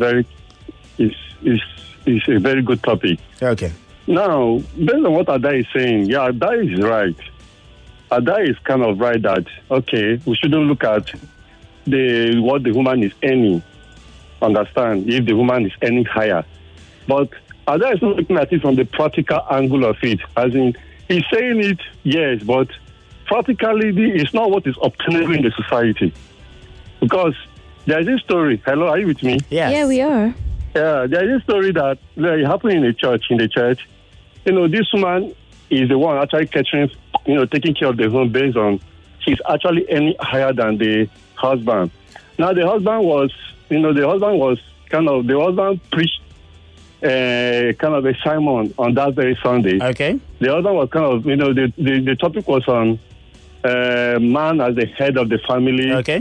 a very good topic. Okay. Now, based on what Ada is saying, Ada is right. Ada is kind of right that, we shouldn't look at what the woman is earning. Understand, if the woman is earning higher. But Ada is not looking at it from the practical angle of it. As in, he's saying it, yes, but practically it's not what is obtainable in the society. Because there is this story. Hello, are you with me? Yes. Yeah, we are. Yeah, there is this story that happened in the church. This woman is the one actually catering, taking care of the home based on she's actually earning higher than the husband. Now, the husband preached kind of a sermon on that very Sunday. Okay. The husband was kind of, the topic was on man as the head of the family. Okay.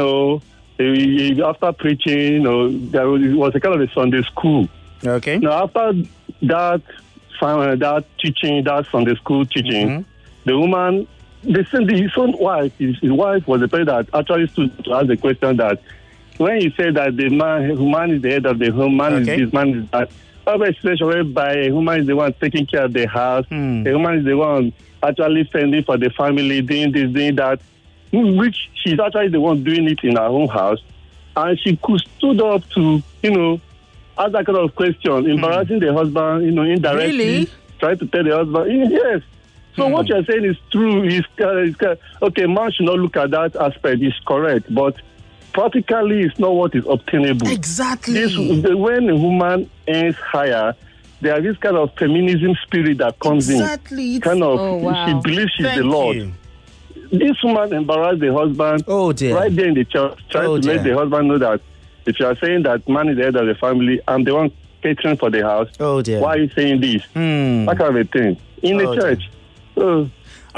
After preaching, there was a kind of a Sunday school. Okay. Now, after that teaching, that Sunday school teaching, the woman, his wife was the person that actually stood to ask the question that when you say that the man is the head of the home, man is this, man is that, have a situation whereby a woman is the one taking care of the house, a woman is the one actually fending for the family, doing this, doing that, which she's actually the one doing it in her own house, and she could stood up to, ask that kind of question, embarrassing the husband, indirectly, really? Trying to tell the husband, yes. So what you're saying is true. Man should not look at that aspect. It's correct, but practically it's not what is obtainable. Exactly. When a woman earns higher, there is this kind of feminism spirit that comes in. Exactly. She believes she's the Lord. This woman embarrassed the husband right there in the church, trying to let the husband know that if you are saying that man is the head of the family, I'm the one catering for the house. Why are you saying this? That kind of a thing. In the church. All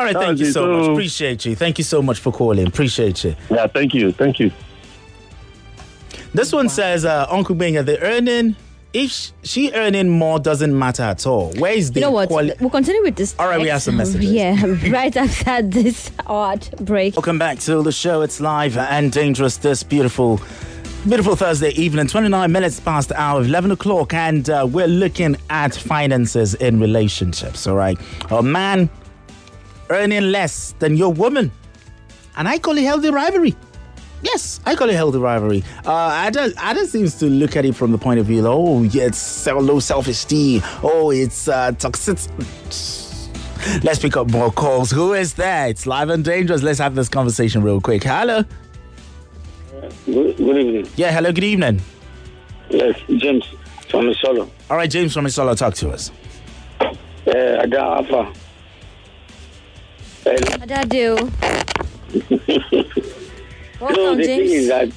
All right, thank you so much. Appreciate you. Thank you so much for calling. Appreciate you. Yeah, thank you. Thank you. This one says, Uncle Benga, the earning, if she earning more doesn't matter at all. Where is the You know what? We'll continue with this. All right, we have some messages. Yeah, right after this odd break. Welcome back to the show. It's live and dangerous this beautiful Thursday evening, 29 minutes past the hour of 11 o'clock, and we're looking at finances in relationships, all right? A man earning less than your woman, and I call it healthy rivalry. Yes, I call it healthy rivalry. Ada seems to look at it from the point of view, oh, yeah, it's low self-esteem. Oh, it's toxic. Let's pick up more calls. Who is there? It's live and dangerous. Let's have this conversation real quick. Hello. Good evening. Yeah, hello, good evening. Yes, James from Isolo. All right, James from Isolo, talk to us. Ada Alpha. Adadu. Welcome, So the James. thing is that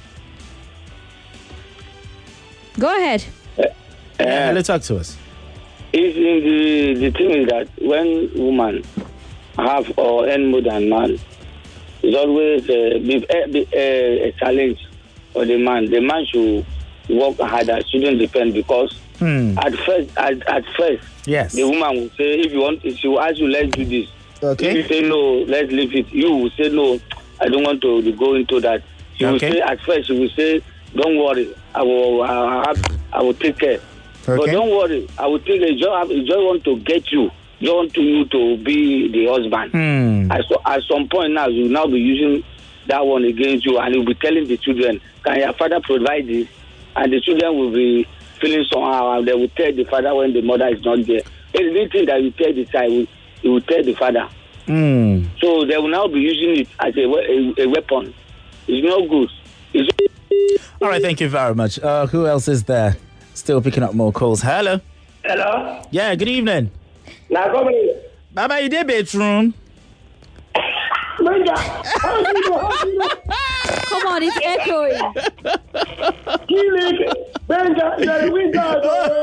Go ahead. Hello, talk to us. the thing is that when woman have or earn more than man, it's always a challenge for the man. The man should work harder. Shouldn't depend because at first, Yes. the woman will say, if you want, she will ask you, let's do this. Okay. If you say no, let's leave it. You will say no, I don't want to go into that. She will say at first, she will say, don't worry, I will take care. But don't worry, I will take care. I just want to get you. Just want you to be the husband. At some point now, you will now be using that one against you, and you'll be telling the children, can your father provide this? And the children will be feeling somehow, and they will tell the father when the mother is not there. Anything that you tell the child, you will tell the father. So they will now be using it as a weapon. It's not good. All right, thank you very much. Who else is there? Still picking up more calls. Hello. Hello? Yeah, good evening. Now, come here. Baba, you did bedroom. Benja, how do you know? Come on, it's echoing. Kill it. Benja, you're a wizard.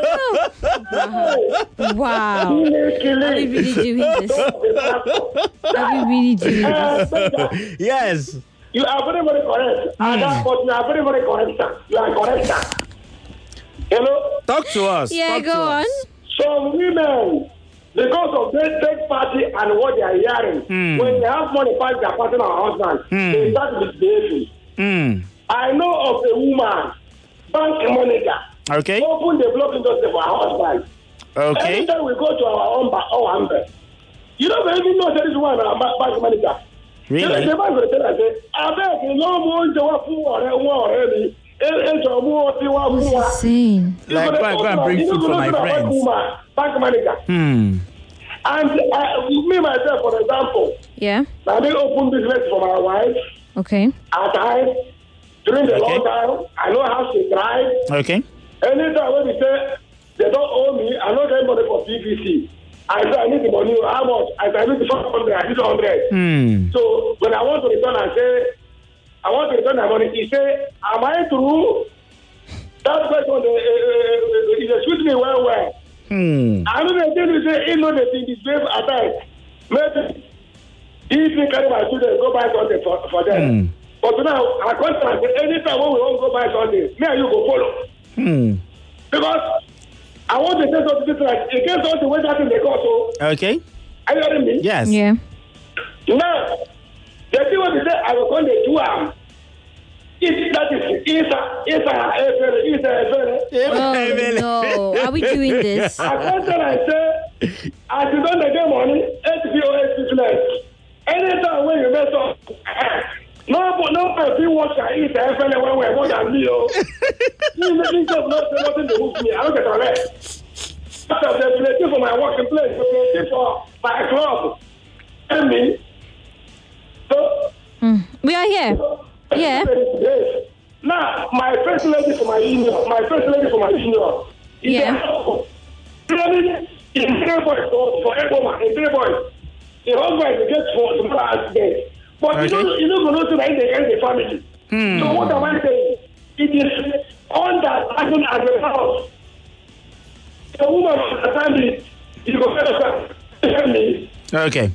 Wow. Kill Are we it. really doing this? Are we really doing this? Benja, Yes. you are very, very correct. And that's what you are very, very correct, sir. You are correct, sir. Hello? Talk to us. Yeah, Talk go to on. us. Some women, because of their third party and what they are hearing, when they have money past their partner or husband, they start misbehaving. I know of a woman, bank manager, Okay. open the block industry for her husband. Okay. Anytime we go to our own bank, you don't even know that this one bank manager. Really? The bank will tell us, I beg you, no more to work for already. Insane. Like, go and bring food for my friends. Bank manager. And me myself, for example, Yeah. I may open business for my wife Okay. at times during the long time. I know how she drive. Okay. Anytime when we say they don't owe me, I know they money for PVC. I say I need the money. How much? I say I need the 500. I need 100. So when I want to return, I say I want to return my money. He say, am I through? That person he sweet me well. I know they tell you say he know the thing is brave at times. Maybe he think carry my children go buy something for them. But now I contact anytime when we want to go buy something, me and you go follow. Because I want to say something like against all the way that in the court. So Okay. are you hearing me? Yes. Yeah. Now the thing what they say I will come to do that is Oh, no. Are we doing this? I come tell I say as you don't get money, HPOS business. Anytime when you mess up, no person watch and eat FL when we're more than me. You just nothing to hook me. I don't get on that. After the play for my working place, the for my club. And me. So We are here. Yeah. Now, my first lady for my union. Yeah. In 3 boys for every woman, in 3 boys. The husband gets for the husband. But you don't know to the family. So what am I saying? It is all that happens at the house. The woman of the family, you go tell me. Okay.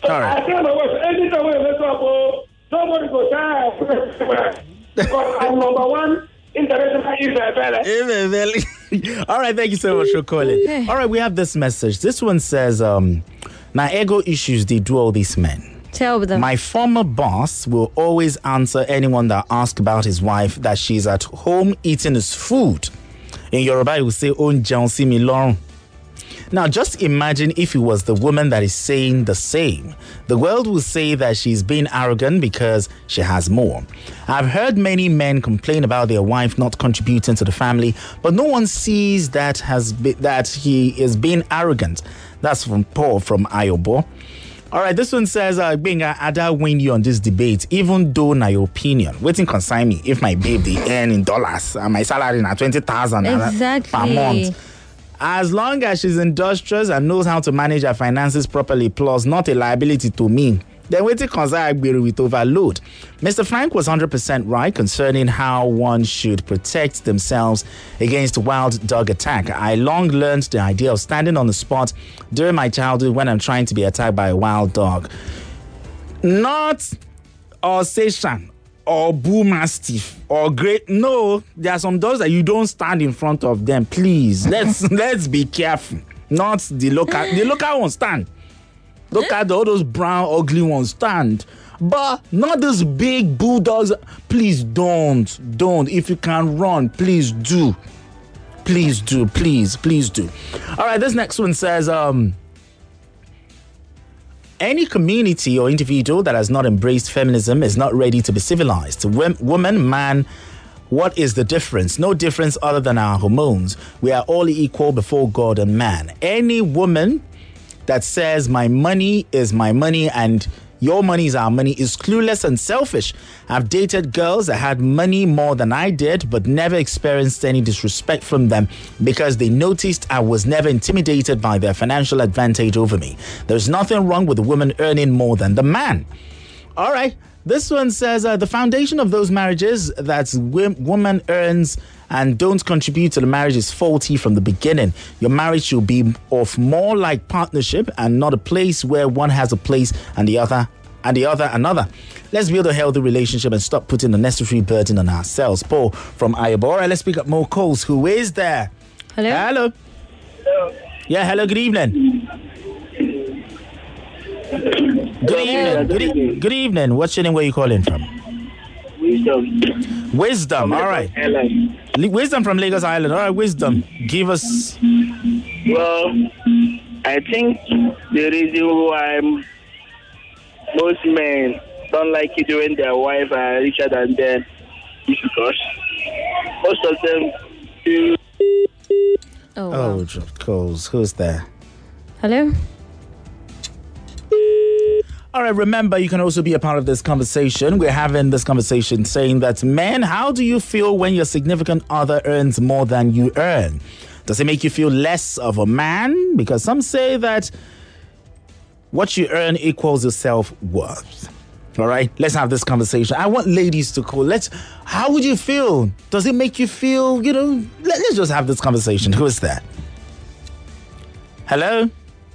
All right. I tell my wife, anytime we wake up, somebody go die. Because I'm number one international Israel. All right, thank you so much for calling. All right, we have this message. This one says, now ego issues, they do all these men. Tell them. My former boss will always answer anyone that asks about his wife that she's at home eating his food. In Yoruba, he will say, "Oúnjẹ sí mi lọ́rùn." Now, just imagine if it was the woman that is saying the same. The world will say that she's being arrogant because she has more. I've heard many men complain about their wife not contributing to the family, but no one sees that he is being arrogant. That's from Paul from Ayobo. All right, this one says, being Ada win you on this debate, even though na your opinion. Waiting concern me if my babe they earn in dollars and my salary na 20,000 per month. As long as she's industrious and knows how to manage her finances properly, plus not a liability to me, then waiting concern Agbero with overload. Mr. Frank was 100% right concerning how one should protect themselves against wild dog attack. I long learned the idea of standing on the spot during my childhood when I'm trying to be attacked by a wild dog. Not Alsatian or Bull Mastiff or Great. No, there are some dogs that you don't stand in front of them. Please, let's be careful. Not the local. The local ones stand. Look at all those brown, ugly ones stand. But not those big bulldogs. Please don't. If you can run, please do. Please do. All right, this next one says, any community or individual that has not embraced feminism is not ready to be civilized. Woman, man, what is the difference? No difference other than our hormones. We are all equal before God and man. Any woman that says my money is my money and your money is our money is clueless and selfish. I've dated girls that had money more than I did, but never experienced any disrespect from them because they noticed I was never intimidated by their financial advantage over me. There's nothing wrong with a woman earning more than the man. All right. This one says the foundation of those marriages that woman earns and don't contribute to the marriage is faulty from the beginning. Your marriage should be of more like partnership and not a place where one has a place and the other another. Let's build a healthy relationship and stop putting the necessary burden on ourselves. Paul from Ayobo. All right, let's pick up more calls. Who is there? Hello. Yeah, hello, good evening. Good evening. What's your name? Where are you calling from? Wisdom. All right. Wisdom from Lagos Island. All right, Wisdom. Give us. Well, I think the reason why most men don't like it when their wife are richer than them is because most of them do. Oh, drop calls. Who's there? Hello. All right, remember, you can also be a part of this conversation. We're having this conversation saying that, men, how do you feel when your significant other earns more than you earn? Does it make you feel less of a man? Because some say that what you earn equals your self-worth. All right, let's have this conversation. I want ladies to call. How would you feel? Does it make you feel, let's just have this conversation. Who is that? Hello?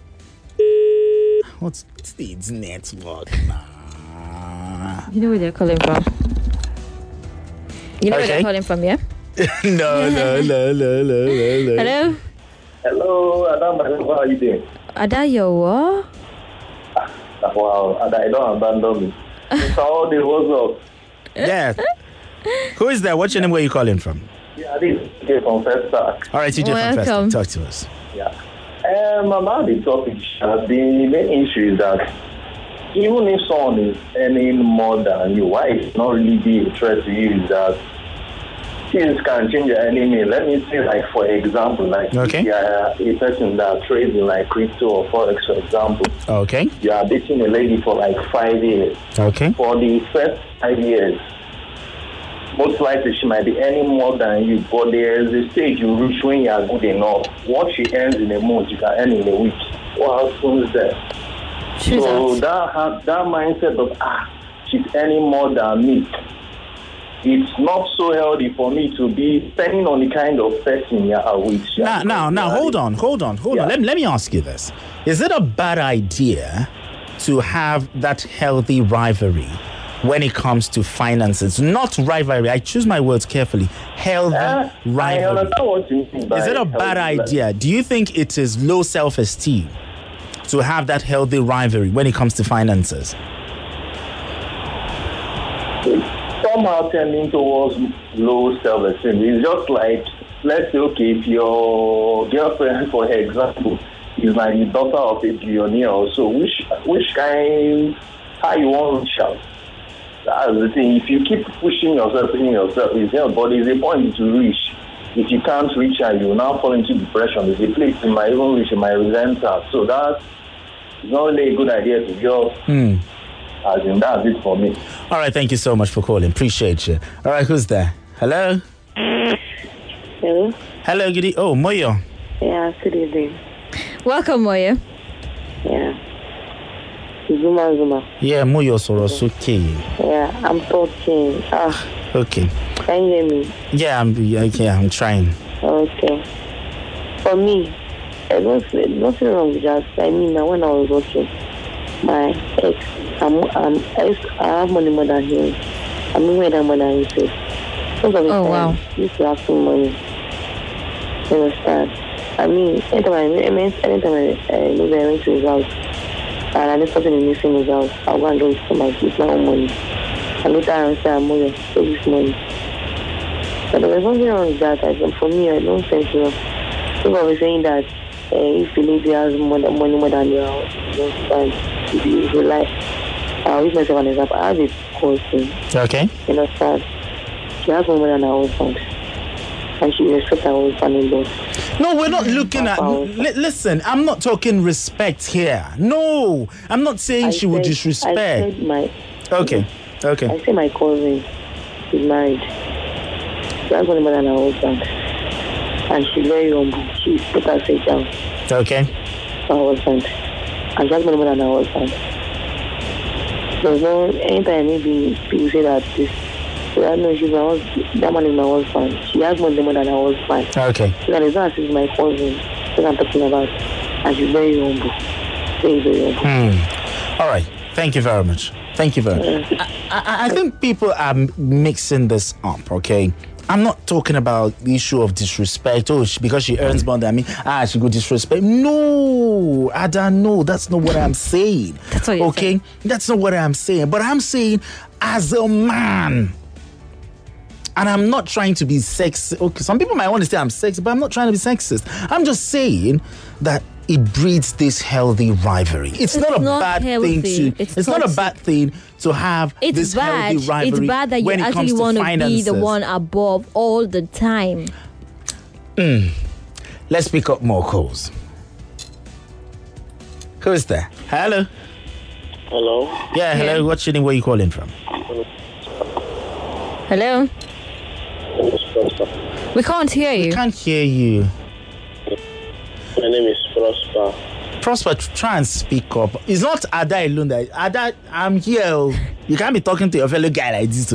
What's the network? You know where they're calling from? Where they're calling from, yeah? No. Hello? Hello, Adam. How are you doing? Ada, yo, what? Wow, Ada, don't abandon me. It's all the what's up? Yeah. Who is that? What's your name? Where are you calling from? Yeah, this is TJ from First Stack. All right, TJ from First Stack. Talk to us. Yeah. About the topic, the main issue is that even if someone is earning more than you, why it's not really be a threat to you is that things can change at any minute. Let me say, like, for example, if you are a person that trades in like crypto or forex, for example. Okay. You are dating a lady for like 5 years. Okay. For the first 5 years, most likely she might be earning more than you, but there is a stage you reach when you are good enough. What she earns in a month, you can earn in a week. What happens there? So that mindset of she's earning more than me, it's not so healthy for me to be spending on the kind of person you are with. Now, hold on. Yeah. Let me ask you this: is it a bad idea to have that healthy rivalry when it comes to finances? Not rivalry. I choose my words carefully. Healthy rivalry. I understand what you mean by is it a bad idea? Do you think it is low self-esteem to have that healthy rivalry when it comes to finances? Somehow tending towards low self-esteem. It's just like, let's say, okay, if your girlfriend, for example, is like the daughter of a billionaire or so, which kind, how you want to reach out? That's the thing. If you keep pushing yourself, it's your body. There's a point to reach. If you can't reach her, you will now fall into depression. There's a place you might even reach, you might resent her. So that's not really a good idea to go. As in, that's it for me. All right, thank you so much for calling. Appreciate you. All right, who's there? Hello? Hello? Hello, good evening. Oh, Moyo. Yeah, good evening. Welcome, Moyo. Yeah. Zuma. Yeah, Moyo Sorosuke. Yeah, I'm talking. Okay. Can you hear me? Yeah, I'm trying. Okay. For me, there's nothing wrong with that. I mean, when I was working, my ex, I have money more than him. I'm more than him. Wow. He used to have some money. You understand? I mean, anytime I went to his house, and I need something missing in his house, I'll go and get it for my own money. And later I say, I'm going to take this money. But there's nothing wrong with that. For me, I don't think so. People are saying that if the lady has money more than you, don't stand. If you like, I'll use myself an example. I have a cousin. Okay. You understand? She has more than her husband. And she respects her husband a lot. No, we're not looking at... Listen, I'm not talking respect here. No, I'm not saying she would disrespect. I said my... Okay. I say my cousin is married. She has money more than her husband. And she's very humble. She put herself down. Okay. Her husband. And she has money more than her husband. There's no... Anytime maybe people say that this... So I know that man is my husband. She has more than her husband. Okay. So that is not my cousin that I'm talking about. And she's very humble. Very, very humble. All right. Thank you very much. Thank you very much. I think people are mixing this up, okay? I'm not talking about the issue of disrespect. Oh, because she earns more than me, she go disrespect. No, I don't know. That's not what I'm saying. That's what you're saying. That's not what I'm saying. But I'm saying, as a man, and I'm not trying to be sexist. Okay, some people might want to say I'm sexist, but I'm not trying to be sexist. I'm just saying that it breeds this healthy rivalry. It's not a bad thing to. It's not a bad thing to have this healthy rivalry. It's bad that you actually want to be the one above all the time. Let's pick up more calls. Who's there? Hello. Hello. Yeah, hello. What's your name? Where are you calling from? Hello. We can't hear you. We can't hear you. My name is Prosper. Prosper, try and speak up. It's not Ada alone. Ada, I'm here. You can't be talking to your fellow guy like this. My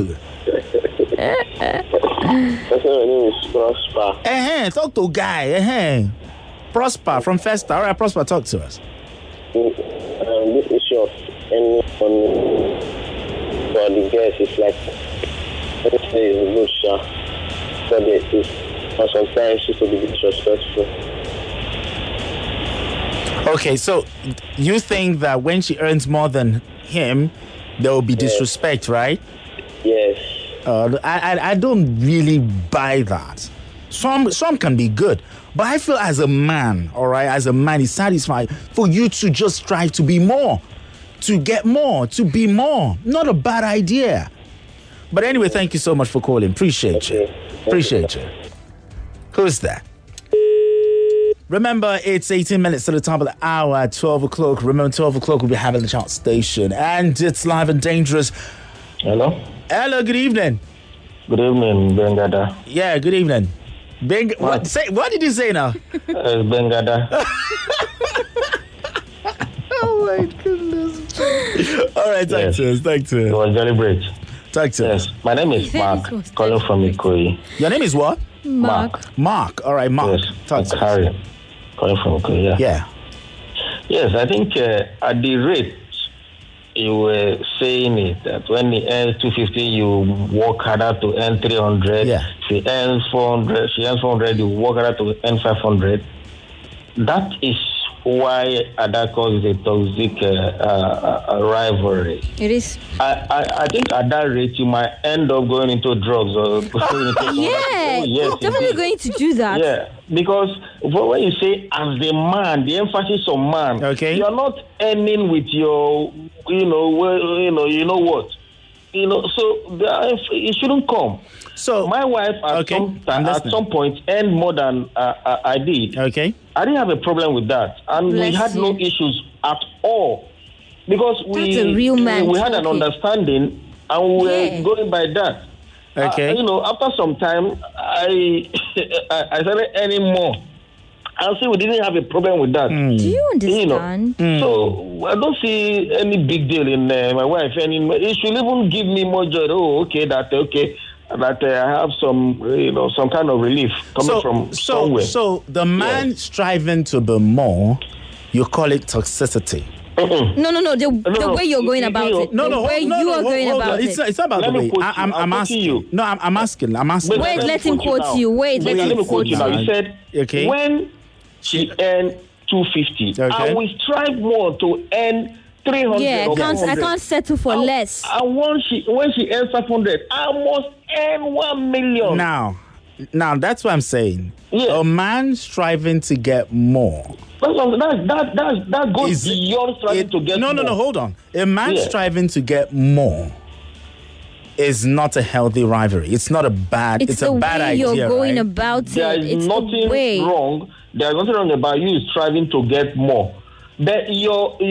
name is Prosper. Talk to guy. Prosper from Festa. All right, Prosper, talk to us. This issue of anyone for the girls is like, let's say it's a good shot. But sometimes she's to be disrespectful. Okay, so you think that when she earns more than him, there will be disrespect, right? Yes. I don't really buy that. Some can be good, but I feel as a man, all right, as a man, it's satisfied for you to just strive to be more, to get more, to be more. Not a bad idea. But anyway, thank you so much for calling. Appreciate you. Appreciate you. Who's that? Remember, it's 18 minutes to the top of the hour at 12 o'clock. Remember, 12 o'clock we'll be having the chart station. And it's live and dangerous. Hello? Hello, good evening. Good evening, Bengada. Yeah, good evening. What did you say now? Bengada. Oh, my goodness. All right, talk to us. It was very great. Talk to us. My name is Mark, calling from Ikoyi. Your name is what? Mark. All right, Mark. Yes, talk to Harry. us. Calling from Ikoyi, Yeah. Yes, I think at the rate you were saying it, that when he earns 250, you work harder to earn 300. Yeah. She earns 400, you work harder to earn 500. That is why Ada calls it a toxic rivalry. It is. I think at that rate, you might end up going into drugs or going into Definitely going to do that. Yeah, because when you say as the man, the emphasis on man, okay, you are not earning with your, you know what, so it shouldn't come. So my wife at some point earned more than I did. Okay, I didn't have a problem with that, and we had no issues at all because we had an understanding, and we were going by that. Okay, after some time, I started earning more. And see, we didn't have a problem with that. Do you understand? So I don't see any big deal in my wife. It should even give me more joy. That I have some, some kind of relief coming from somewhere. So the man striving to be more, you call it toxicity. No. The way you're going about it. The way you are going about it. It's not about the way. I'm asking you. No, I'm asking. Wait, let him quote you. Let me quote you now. You said, when she earned 250, I will strive more to earn 300. Yeah, I can't settle for less. And when she earns 500, I must earn 1 million. Now that's what I'm saying. Yeah. A man striving to get more. That goes beyond striving to get more. No, hold on. A man striving to get more is not a healthy rivalry. It's not a bad. It's a bad idea. You're going about it. There is nothing wrong. There's nothing wrong about you striving to get more. But the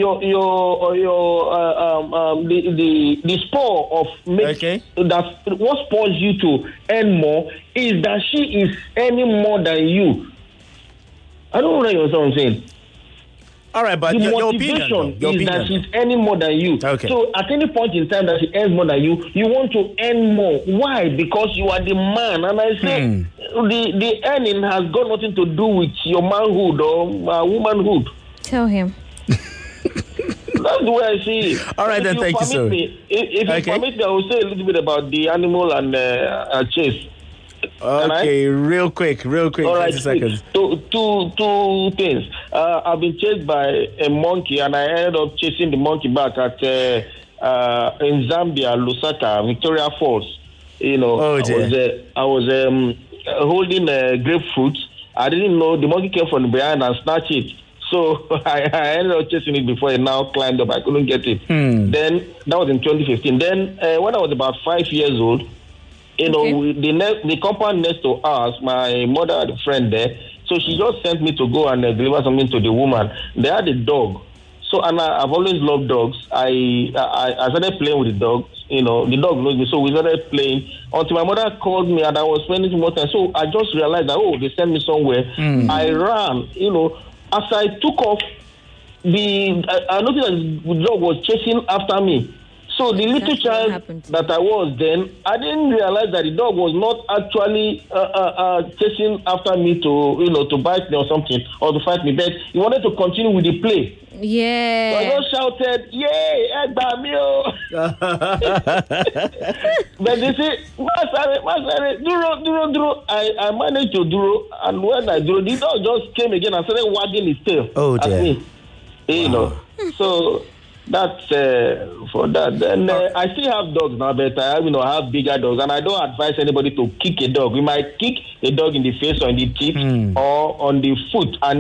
spur of that what spurs you to earn more is that she is earning more than you. I don't know what I'm saying. All right, but the your motivation opinion, is that she's earning more than you. Okay. So at any point in time that she earns more than you, you want to earn more. Why? Because you are the man. And I say the earning has got nothing to do with your manhood or womanhood. Tell him. That's the way I see it. All right, then, thank you, sir. If you permit me, I will say a little bit about the animal and chase. Okay, real quick. All right, 30 seconds. Two things. I've been chased by a monkey, and I ended up chasing the monkey back at in Zambia, Lusaka, Victoria Falls. I was holding grapefruit. I didn't know the monkey came from behind and snatched it. So I ended up chasing it before it now climbed up. I couldn't get it. Then that was in 2015. Then when I was about 5 years old, the compound next to us, my mother had a friend there. So she just sent me to go and deliver something to the woman. They had a dog. So and I've always loved dogs. I started playing with the dog. The dog knows me. So we started playing until my mother called me and I was spending more time. So I just realized that they sent me somewhere. I ran. As I took off, I noticed that the dog was chasing after me. So the little child that I was then, I didn't realize that the dog was not actually chasing after me to bite me or something or to fight me. But he wanted to continue with the play. Yeah. So I just shouted, "Yay, Egbamio!" But they say, Masare, duro. I managed to duro, and when I duro, the dog just came again and started wagging his tail at me. So that's for that. Then I still have dogs now, but I have bigger dogs, and I don't advise anybody to kick a dog. You might kick a dog in the face or in the teeth or on the foot, and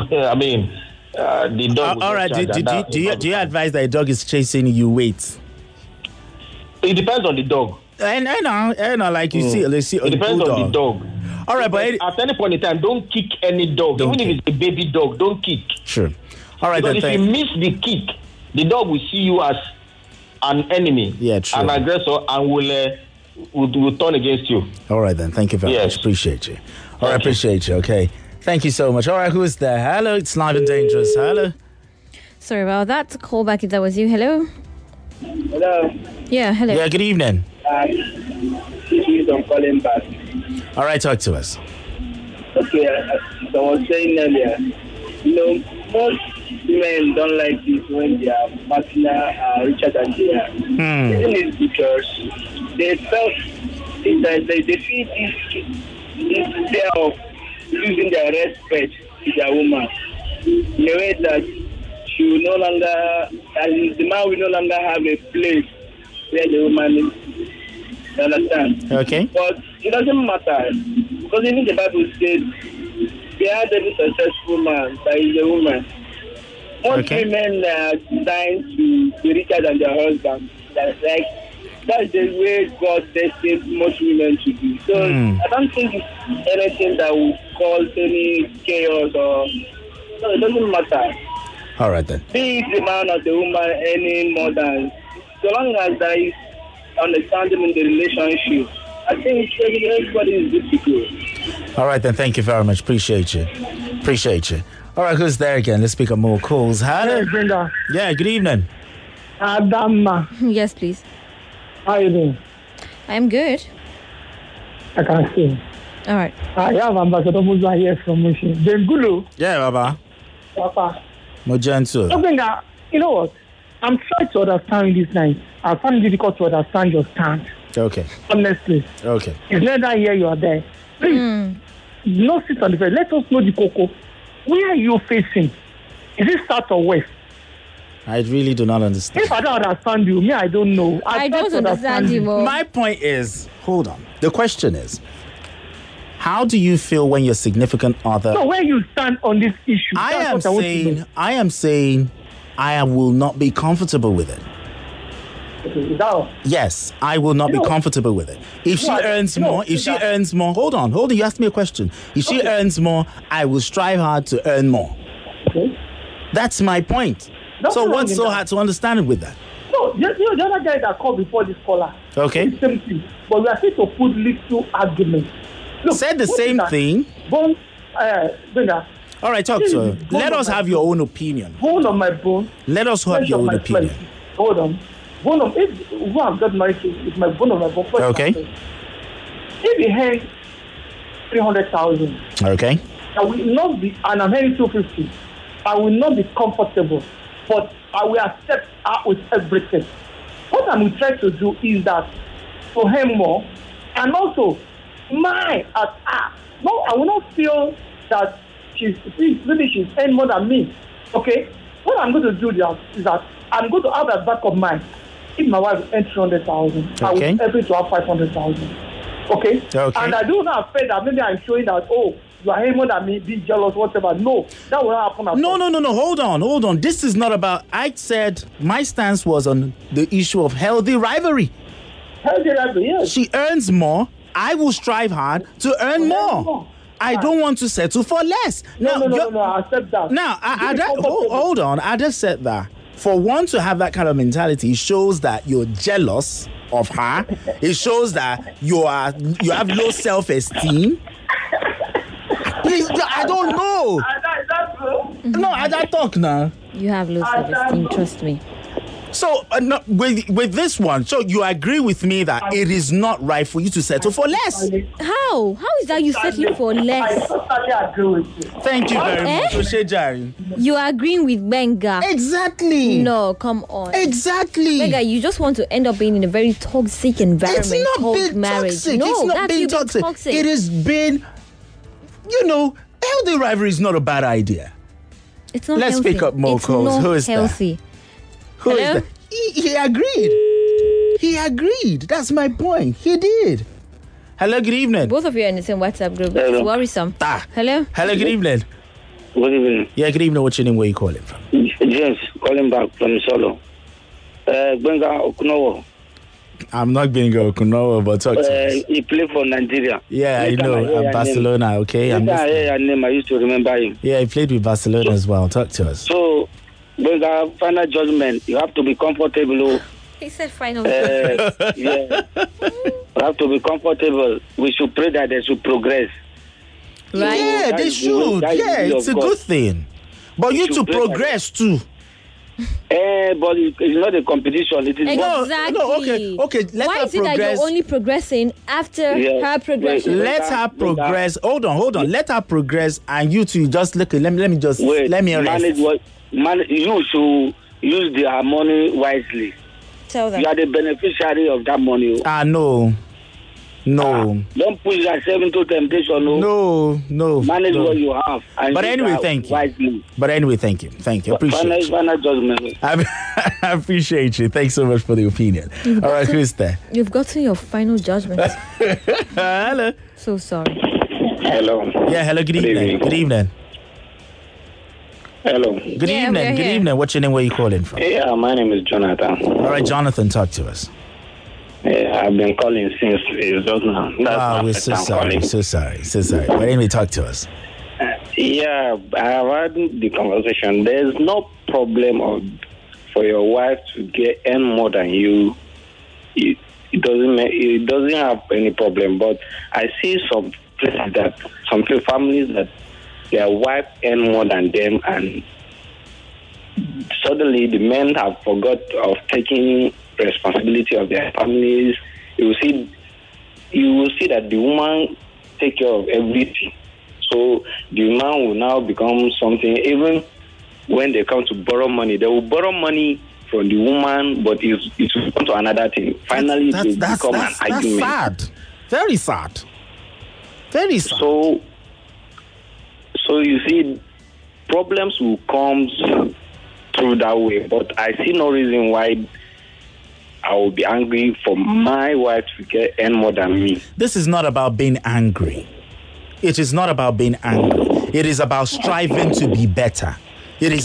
the dog. All right. Do you advise that a dog is chasing you? Wait. It depends on the dog. I know. Like you see, it depends on the dog. All right, but at any point in time, don't kick any dog. Even if it's a baby dog, don't kick. Sure. All right. Because if you miss the kick, the dog will see you as an enemy, an aggressor, and will turn against you. All right, then. Thank you very much. Appreciate you. All right, appreciate you. Okay. Thank you so much. All right, who is there? Hello, it's Live and Dangerous. Hello. Sorry about that. Call back if that was you. Hello. Hello. Yeah, hello. Yeah, good evening. I'm calling back. All right, talk to us. Okay, as I was saying earlier, most men don't like this when their partner are richer than they are. The reason is because they felt that they feel this fear of losing their respect to their woman in a way that she will no longer, the man will no longer have a place where the woman is. You understand? Okay. But it doesn't matter because even the Bible says they are the successful man that is a woman. Most women are designed to be richer than their husband. That's the way God destined most women to be. So I don't think it's anything that will cause any chaos or so it doesn't matter. All right then. Be it the man or the woman any more than so long as there is understanding in the relationship. I think everybody is good to go. All right then. Thank you very much. Appreciate you. All right, who's there again? Let's pick up more calls. Hello. Hey, Brenda. Yeah, good evening. Adama. Yes, please. How are you doing? I'm good. I can see. All right. I have Ambassador Musa here from Mushin. Dengulu. Yeah, Baba. Papa. Mojansu. So, Brenda, you know what? I'm trying to understand this night. I find it difficult to understand your stance. Okay. Honestly. Okay. It's neither here you are there. Please, not sit on the face. Let us know the cocoa. Where are you facing? Is it south or west? I really do not understand. If I don't understand you, I don't know. I don't understand you. My point is, hold on. The question is, how do you feel when your significant other... So where you stand on this issue? I am saying I will not be comfortable with it. Yes, I will not be comfortable with it. If she earns more, hold on, you asked me a question. If she earns more, I will strive hard to earn more. Okay. That's my point. So what's so hard to understand with that? So, the other guy that called before this caller. Okay. The same thing. But we are going to put little arguments. Look, said the same thing. Brenda. All right, talk to her. Let us have your own opinion. Bone on my bone. Let us have your own opinion. Flesh. Hold on. Bone on, who I've got married to is my bone on my bone. Okay. If he hands 300,000. Okay. I will not be, and I'm handing 250. I will not be comfortable, but I will accept her with everything. What I'm trying to do is that for him more, and also my at her. No, I will not feel that maybe she's earning more than me. Okay. What I'm going to do is that I'm going to have a back of mind. If my wife earns 300,000, I will be able to have 500,000. Okay? And I do not afraid that maybe I'm showing that, you are more than me, be jealous, whatever. No, that will not happen at all. No. Hold on. This is not about, I said my stance was on the issue of healthy rivalry. Healthy rivalry, yes. She earns more. I will strive hard to earn more. I don't want to settle for less. No, I accept that. Now, hold on. I just said that. For one to have that kind of mentality, it shows that you're jealous of her. It shows that you have low self-esteem. Please, I don't know. No, I don't talk now. You have low self-esteem, trust me. So, with this one, so you agree with me that it is not right for you to settle for less? How? How is that you settling for less? I totally agree with you. Thank you very much. You are agreeing with Benga. Exactly. No, come on. Exactly. Benga, you just want to end up being in a very toxic environment. It's not being toxic. No, it's not being toxic. It has been, healthy rivalry is not a bad idea. It's not Let's healthy. pick up more calls. Who is healthy. that? Who is that? He agreed. He agreed. That's my point. He did. Hello, good evening. Both of you are in the same WhatsApp group. Hello. It's worrisome. Hello? Hello, good evening. Good evening. Yeah, good evening. What's your name? Where you calling from? James, calling back from Solo. Benga Okunowo. I'm not being Okunowo, but talk to us. He played for Nigeria. Yeah, I know. Barcelona, okay? I used to remember him. Yeah, he played with Barcelona as well. Talk to us. So, Benga, final judgment, you have to be comfortable. He said final judgment. Yeah. You have to be comfortable. We should pray that they should progress. Right? Yeah, they should. Yeah, it's a good thing. But you to progress too. But it's not a competition. It is exactly. Okay. Why is it that you're only progressing after her progression? Let her progress. Hold on. Let her progress, and you two just look. Let me rest. You should use their money wisely. Tell them. You are the beneficiary of that money. No. Don't push yourself into temptation. No. Manage what you have. But anyway, thank you. Wisely. But anyway, thank you. Appreciate final judgment. I appreciate you. Thanks so much for the opinion. All right, who's there? You've gotten your final judgment. Hello. So sorry. Hello. Yeah, hello. Good evening. Good evening. Hello. Good evening. What's your name? Where are you calling from? Yeah, my name is Jonathan. All right, Jonathan, talk to us. Yeah, I've been calling since just now. We're so sorry. But anyway, talk to us. Yeah, I've had the conversation. There's no problem for your wife to earn more than you. It doesn't have any problem. But I see some places that some families that their wife earn more than them, and suddenly the men have forgot of taking responsibility of their families. You will see that the woman take care of everything. So the man will now become something. Even when they come to borrow money, they will borrow money from the woman, but it will come to another thing. Finally, it will become an argument. That's sad. Very sad. Very sad. So you see, problems will come through that way. But I see no reason why I will be angry for my wife to earn more than me. This is not about being angry. It is not about being angry. It is about striving to be better. That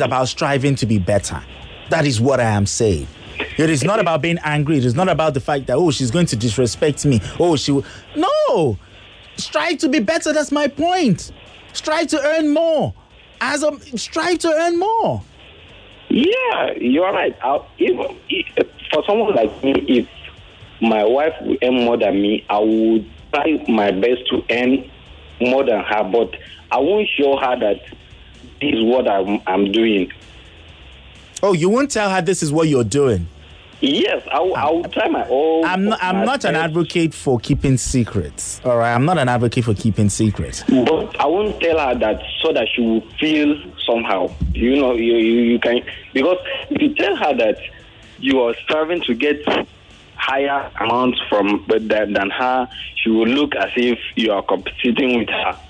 is what I am saying. It is not about being angry. It is not about the fact that, she's going to disrespect me. No! Strive to be better. That's my point. Strive to earn more. Strive to earn more. Yeah, you're right. For someone like me, if my wife will earn more than me, I would try my best to earn more than her, but I won't show her that this is what I'm doing. Oh, you won't tell her this is what you're doing? Yes, I will try my own. I'm not an advocate for keeping secrets. All right, I'm not an advocate for keeping secrets. But I won't tell her that so that she will feel somehow. You can, because if you tell her that you are striving to get higher amounts than her, she will look as if you are competing with her.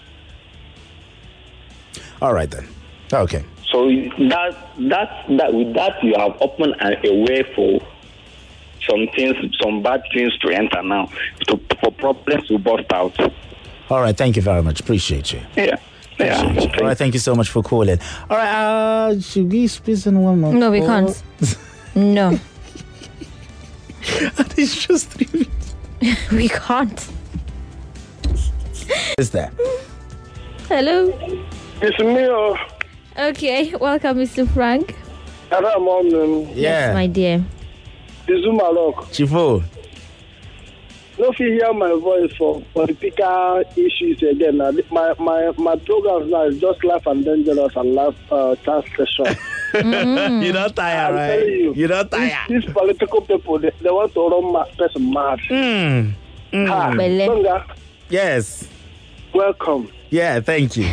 All right then. Okay. So that with that you have opened a way for some bad things to enter now, for problems to burst out. All right, thank you very much. Appreciate you. Yeah. All right, thank you so much for calling. All right, should we squeeze in one more? No, we can't. No. It's just 3 minutes. We can't. Is that? Hello. It's me. Okay, welcome, Mr. Frank. Hello, Mom. Yes, my dear. It's Zumalok. Chifu. No, if you hear my voice for political issues again, my program now is just Life and Dangerous and Life Translation. You're not tired, right? You're not tired. These political people, they want to run my person mad. Songa. Yes. Welcome. Yeah, thank you.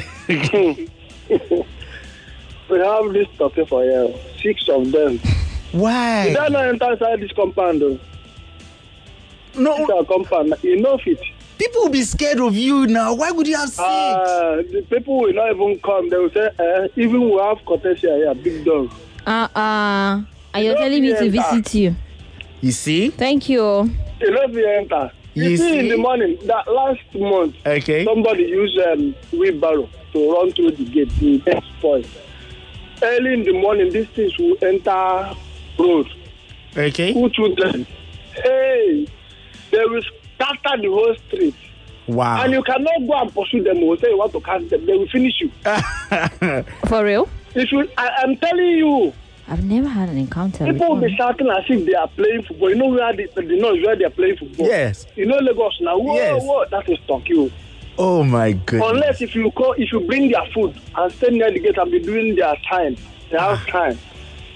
We have this topic for you. 6 of them. Why? You don't enter inside this compound. No. It's a compound. You know it. People will be scared of you now. Why would you have 6? The people will not even come. They will say, even we have Cortesia here, big dog. Are you telling me to visit you? You see? Thank you. You love the enter. You see in the morning, that last month, somebody used wheelbarrow to run through the gate to get spoiled. Early in the morning, these things will enter road. Okay. Who children? Hey, they will scatter the whole street. Wow. And you cannot go and pursue them or say you want to catch them. They will finish you. For real? I'm telling you. I've never had an encounter. People will be shouting as if they are playing football. You know where they are playing football? Yes. You know Lagos now? Whoa, yes. Whoa, that is Tokyo. Oh my goodness. Unless if you bring their food and stay near the gate and be doing their time, they have time.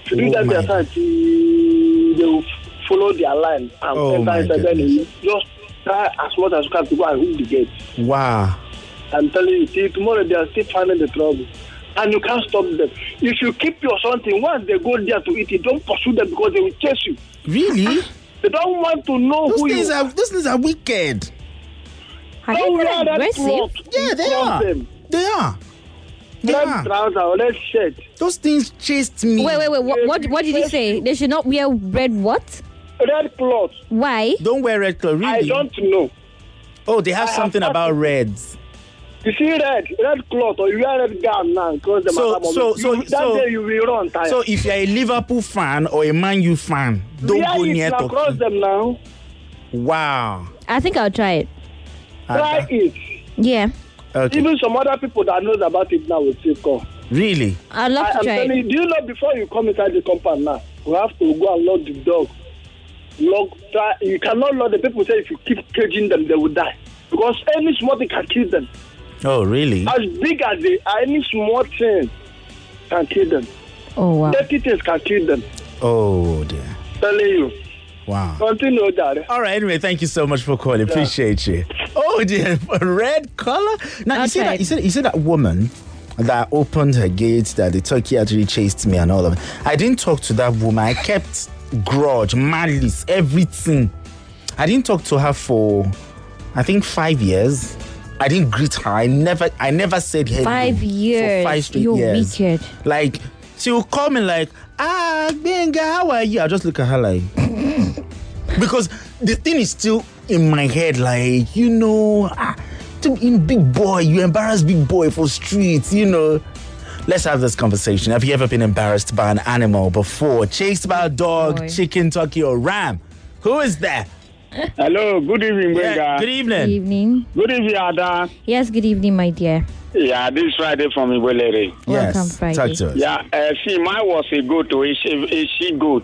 During that their time, they will follow their line and enter, then you just try as much as you can to go and hook the gate. Wow. I'm telling you, see, tomorrow they are still finding the trouble. And you can't stop them. If you keep your something, once they go there to eat it, don't pursue them because they will chase you. Really? They don't want to know who you are. Those things are wicked. Are they aggressive? Yeah, they are. They are. Red trouser or red shirt. Those things chased me. Wait. What did he say? They should not wear red what? Red cloth. Why? Don't wear red cloth, really? I don't know. Oh, they have something about reds. You see red cloth or you wear red gown now because that day you will run tired. So if you're a Liverpool fan or a Man U fan, don't go near to cross them now. Wow. I think I'll try it. Try it. Yeah. Okay. Even some other people that knows about it now will still come. Really? I'd love to try it. Do you know before you come inside the compound now, you have to go and lock the dog. You cannot lock the people. Say if you keep caging them, they will die because any small thing can kill them. Oh, really? As big as they are, any small thing can kill them. Oh, wow. Dirty things can kill them. Oh, dear. Telling you. Wow. Continue, Daddy. All right, anyway, thank you so much for calling. Yeah. Appreciate you. Oh, dear. Red color? Now, you see that woman that opened her gates, that the turkey actually chased me and all of it. I didn't talk to that woman. I kept grudge, malice, everything. I didn't talk to her for, I think, 5 years. I didn't greet her. I never said hello. 5 years. For 5 straight You're years. wicked. Like, she will call me like, Benga, how are you? I'll just look at her like, because the thing is still in my head, like, big boy, you embarrass big boy for streets, Let's have this conversation. Have you ever been embarrassed by an animal before? Chased by a dog, chicken, turkey, or ram? Who is that? Hello, good evening, Benga. Yeah, good evening. Good evening. Good evening, Ada. Yes, good evening, my dear. Yeah, this is Friday from Iwelere. Yes, welcome, Friday. Talk to us. Yeah, mine was a goat, a she goat.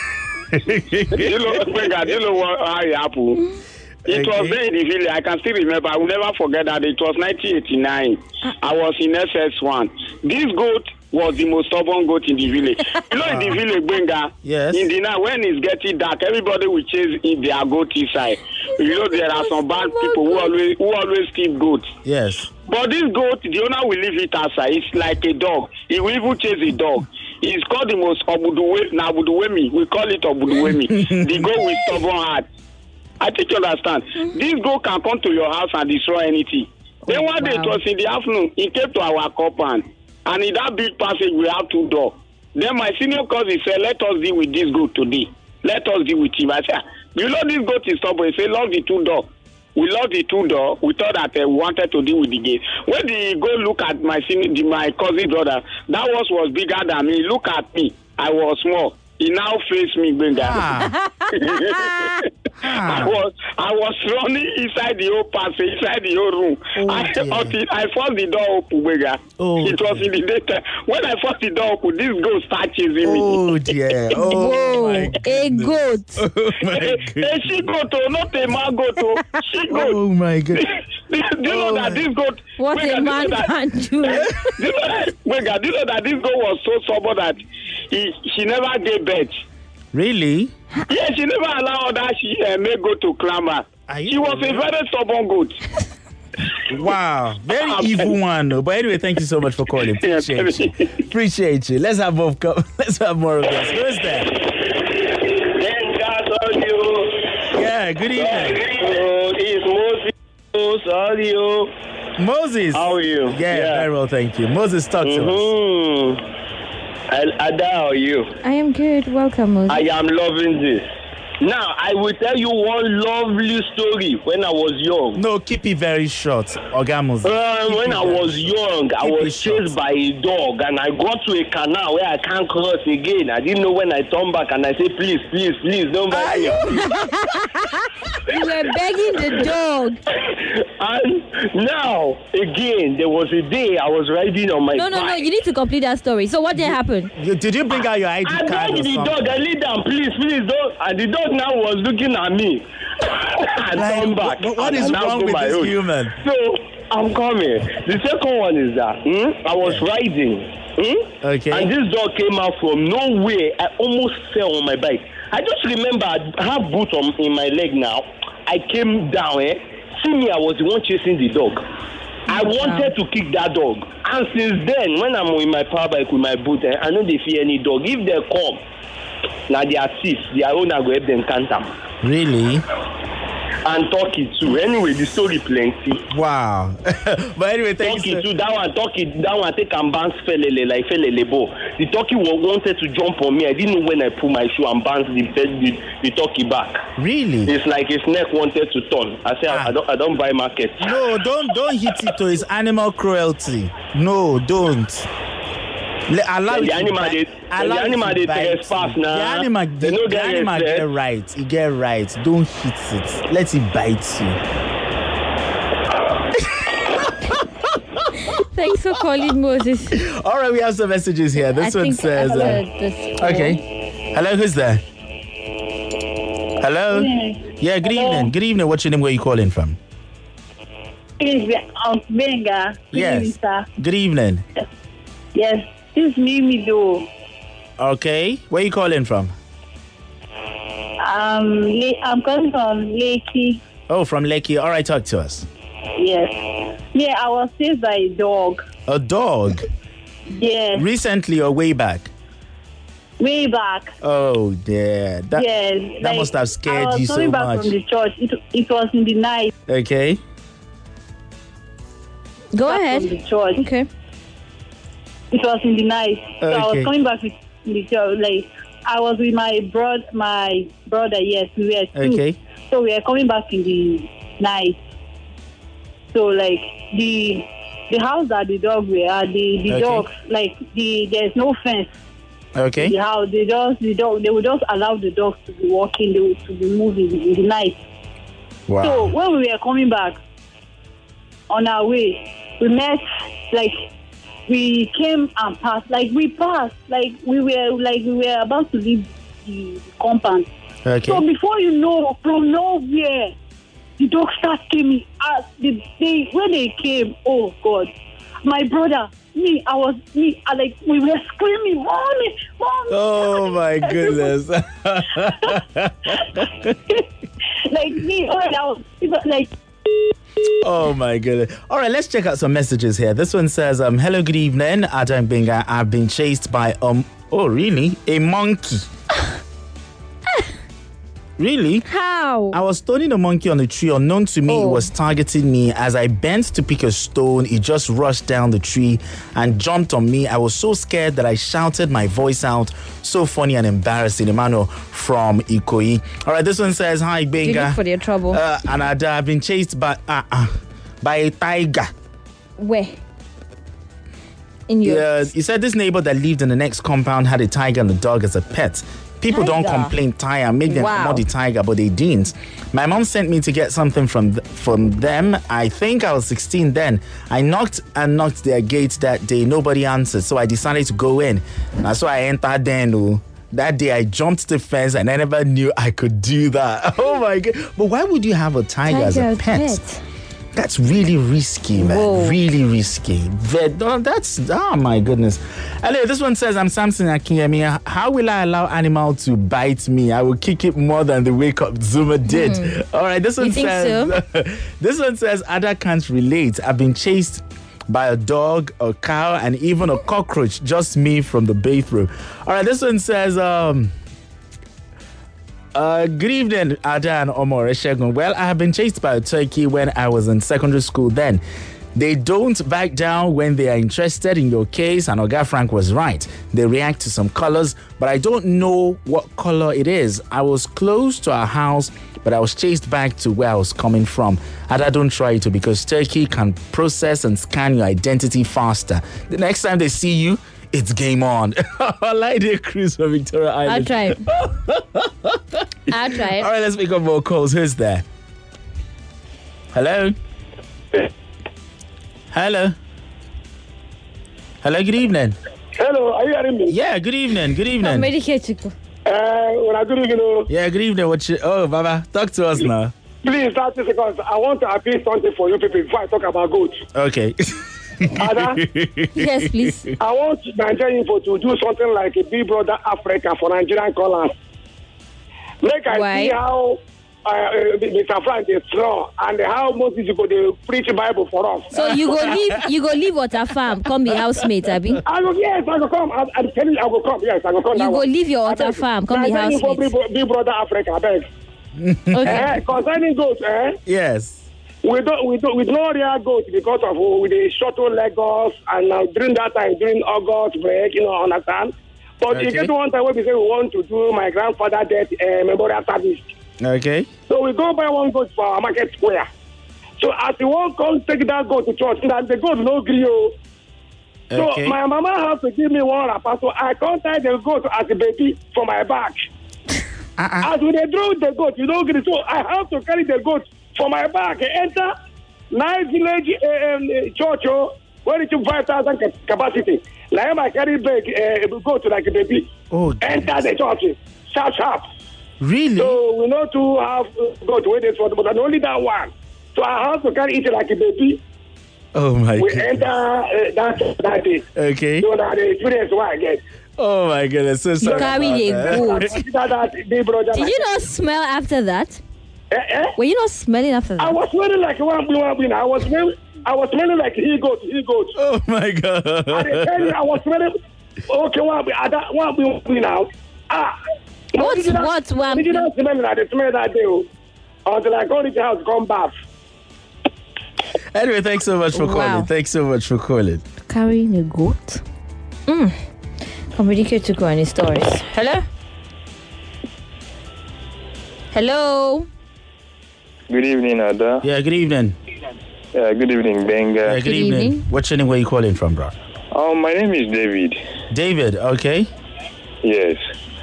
Benga, do you know how it happened? It was there in the village. I can still remember. I will never forget that. It was 1989. I was in SS1. This goat was the most stubborn goat in the village. In the village, Benga, yes. In the night when it's getting dark, everybody will chase in their goat inside. There are some bad people who always keep goats. Yes. But this goat, the owner will leave it outside. It's like a dog. He will even chase a dog. It's called the most Obuduwemi. We call it Obuduwemi. The goat with stubborn heart. I think you understand. This goat can come to your house and destroy anything. Then one day, it was in the afternoon, he came to our compound. And in that big passage, we have 2 doors. Then my senior cousin said, let us deal with this goat today. Let us deal with him. I said, this goat is stubborn. He said, lock the 2 doors. We locked the 2 doors. We thought that we wanted to deal with the gate. When the goat look at my cousin brother, that was bigger than me. Look at me. I was small. He now faced me, Benga. I was running inside the whole passage, inside the whole room. Until I forced the door open, Benga. It was in the daytime. When I forced the door open, this goat started chasing me. Oh dear. Oh, a goat. Oh my goodness. A she goat, not a man goat. She goat. Oh my God. Do you know that this goat? What a man can do. Do you know that this goat was so stubborn that she never gave birth? Really? Yes, she never allowed other male goat to clamor. She was a very stubborn goat. Wow, very evil one. But anyway, thank you so much for calling. Appreciate you. Let's have more of this. Who is that? Yeah, good evening. It's Moses. Moses. How are you? Yeah, very well, thank you. Moses, talk to us. Ada, how are you? I am good. Welcome, Moses. I am loving this. Now, I will tell you one lovely story when I was young. No, keep it very short, Oga Moses. When I was young, I was chased by a dog, and I got to a canal where I can't cross again. I didn't know when I turned back, and I said, please, don't buy me. You were begging the dog. And now, again, there was a day I was riding on my bike. No, you need to complete that story. So what did happen? Did you bring out your ID card? I begged the dog, I laid down, please, don't. And the dog now was looking at me. And turned back. What is wrong with this human? So, I'm coming. The second one is that I was riding. Okay. And this dog came out from nowhere. I almost fell on my bike. I just remember I have boot in my leg now. I came down. See me, I was the one chasing the dog. I wanted to kick that dog. And since then, when I'm in my power bike with my boot, I know they fear any dog. If they come, now they are thieves. Their owner go help them count them. Really? And Turkey too. Anyway, the story plenty. Wow. But anyway, thank you. Turkey too. That one take and bounce felele bo. The turkey wanted to jump on me. I didn't know when I pull my shoe and bounce the turkey back. Really? It's like his neck wanted to turn. I said I don't buy market. No, don't hit it to his animal cruelty. No, don't. Allow the animal they trespass now. The animal get right. He get right. Don't hit it. Let it bite you. Thanks for calling, Moses. All right, we have some messages here. This one says... okay. Hello, who's there? Hello? Yeah, good evening. Good evening. What's your name? Where are you calling from? Benga. Yes. Good evening. Yes. This is Mimi though. Okay. Where are you calling from? I'm calling from Lekki. Oh, from Lekki. All right, talk to us. Yes. Yeah, I was chased by a dog. A dog? Yes. Recently or way back? Way back. Oh, dear. That must have scared you so much. I was coming back from the church. It was in the night. Okay. Go ahead. From the church. Okay. It was in the night. So okay. I was coming back with the church. Like, I was with my brother, yes, we were two. Okay. So we were coming back in the night. So like the house that the dog were at, the okay. dog, like there's no fence. Okay. The house, they would just allow the dogs to be walking, to be moving in the night. Wow. So when we were coming back on our way, we met, like, we came and passed, like we passed, like we were about to leave the compound. Okay. So before you know, from nowhere, the dog starts screaming. When they came, oh God, my brother, we were screaming, mommy. Oh my goodness. Like me, like. Oh my goodness. All right, let's check out some messages here. This one says, hello, good evening. Adam Benga, I've been chased by, oh really? A monkey. Really? How? I was stoning a monkey on a tree. Unknown to me, It was targeting me. As I bent to pick a stone, it just rushed down the tree and jumped on me. I was so scared that I shouted my voice out. So funny and embarrassing. Emmanuel from Ikoyi. All right, this one says, hi, Benga. You look for their trouble. And I've been chased by a tiger. Where? In your... Yeah, he said this neighbor that lived in the next compound had a tiger and a dog as a pet. People don't complain tiger, make them come out the tiger, but they didn't. My mom sent me to get something from them. I think I was 16 then. I knocked their gates that day. Nobody answered, so I decided to go in. That's why I entered then. That day I jumped the fence and I never knew I could do that. Oh my God. But why would you have a tiger as a pet? That's really risky, man. Whoa. Really risky. Oh my goodness. Hello, this one says, I'm Samson Akinyemi. How will I allow animal to bite me? I will kick it more than the wake up Zuma did. All right, this one says, this one says, Ada can't relate. I've been chased by a dog, a cow, and even a cockroach. Just me from the bathroom. All right, this one says, good evening, Ada and Omar Eshegun. Well, I have been chased by a turkey when I was in secondary school then. They don't back down when they are interested in your case, and Oga Frank was right. They react to some colors, but I don't know what color it is. I was close to our house, but I was chased back to where I was coming from. Ada, don't try it because turkey can process and scan your identity faster. The next time they see you, it's game on. Lady Cruz from Victoria Island. I'll try it. I'll try it. All right, let's pick up more calls. Who's there? Hello? Hello? Hello, good evening. Hello, are you hearing me? Yeah, good evening. Good evening. I'm medicated. Good evening. Yeah, good evening. Oh, Baba, talk to us now. Please, 30 seconds. I want to appeal something for you people before I talk about goats. Okay. Ada? Yes, please. I want Nigerian info to do something like a Big Brother Africa for Nigerian callers. Make I see how Mr. Frank is strong and how most people they preach Bible for us. So you go leave Water Farm, come be housemate, Abi? I go come. I'm telling you, I will come. Yes, I will come. You go leave your Water Farm, come be housemate. Big Brother Africa, I beg. Okay. Concerning goats, Yes. We no real goats because of we shuttle Lagos and during that time, during August break, understand? But you get to one time where we say we want to do my grandfather death memorial service. Okay. So we go buy one goat for our market square. So as we won't come take that goat to church, and the goat no grill. So my mama has to give me one wrapper, so I can't tie the goat as a baby for my back. As we draw the goat, you don't agree. So I have to carry the goat for my back. Enter nice village church where it's 5,000 capacity. Like I carry goat like a baby. Oh, enter the church. Sharp. Really? So we know to have goat where they for, but only that one. So I have to carry it like a baby. Oh my God. We enter that day. Okay. So that the experience what I get. Oh my goodness. So sorry. You carried a goat. Did you not smell after that? Were you not smelling after that? I was smelling like one. I was smelling like he goat. Oh my God. I was smelling. Okay, one now. What one? Did you not smell that? The smell that day until I go to the house, come back. Anyway, thanks so much for calling. Thanks so much for calling. Carrying a goat? I'm really curious to go on his stories. Hello? Hello? Good evening, Ada. Yeah, good evening. Yeah, good evening, Benga. Yeah, good evening. What's your name? Where are you calling from, bro? My name is David. David, okay. Yes.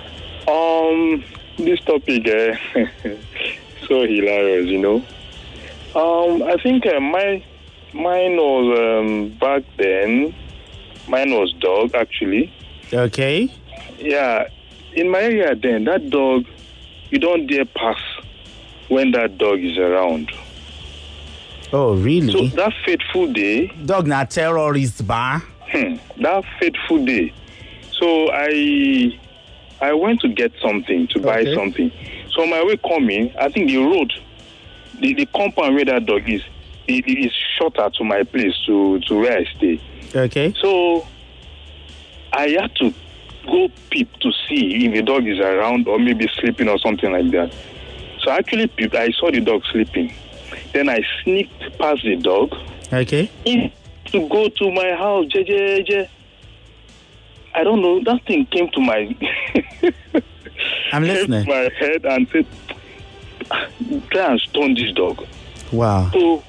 This topic, so hilarious, I think mine was back then. Mine was dog, actually. Okay. Yeah. In my area then, that dog, you don't dare pass when that dog is around. Oh, really? So that fateful day... Dog na terrorist, ba? That fateful day. So I went to get something, to buy something. So on my way coming, I think the road, the compound where that dog is, it is shorter to my place, to where I stay. Okay. So I had to go peep to see if the dog is around or maybe sleeping or something like that. So I actually peeped. I saw the dog sleeping. Then I sneaked past the dog. Okay. To go to my house. I don't know. That thing came to my... I'm listening. Came to my head and said, try and stone this dog. Wow. So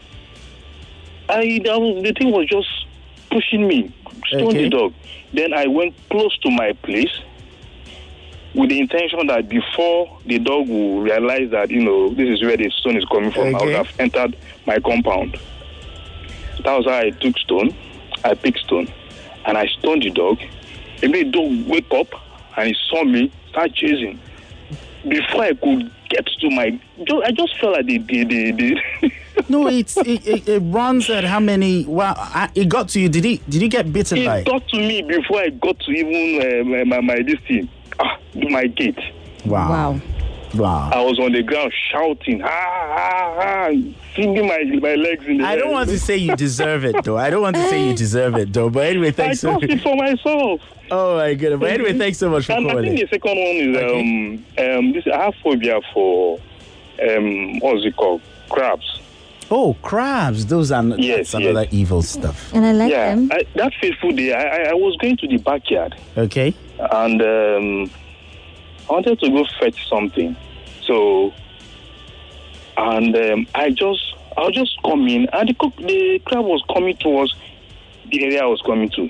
the thing was just pushing me. Stone the dog. Then I went close to my place with the intention that before the dog will realize that, this is where the stone is coming from, I would have entered my compound. That was how I took stone. I picked stone. And I stoned the dog. It made the dog wake up and he saw me, start chasing. Before I could get to my... I just felt like they No, it runs at how many... Well, it got to you. Did you get bitten by it? It got to me before I got to even my this thing. My gate. Wow. I was on the ground shouting, flinging my legs in the air. I don't want to say you deserve it, though. But anyway, thanks. I got it for myself. Oh, my goodness. But anyway, thanks so much for calling. I think the second one is, I have phobia for, what's it called? Crabs. Oh, crabs. Those are some of that evil stuff. And I like them. That fateful day, I was going to the backyard. Okay. And I wanted to go fetch something. So, and I was just coming, and the crab was coming towards the area I was going to.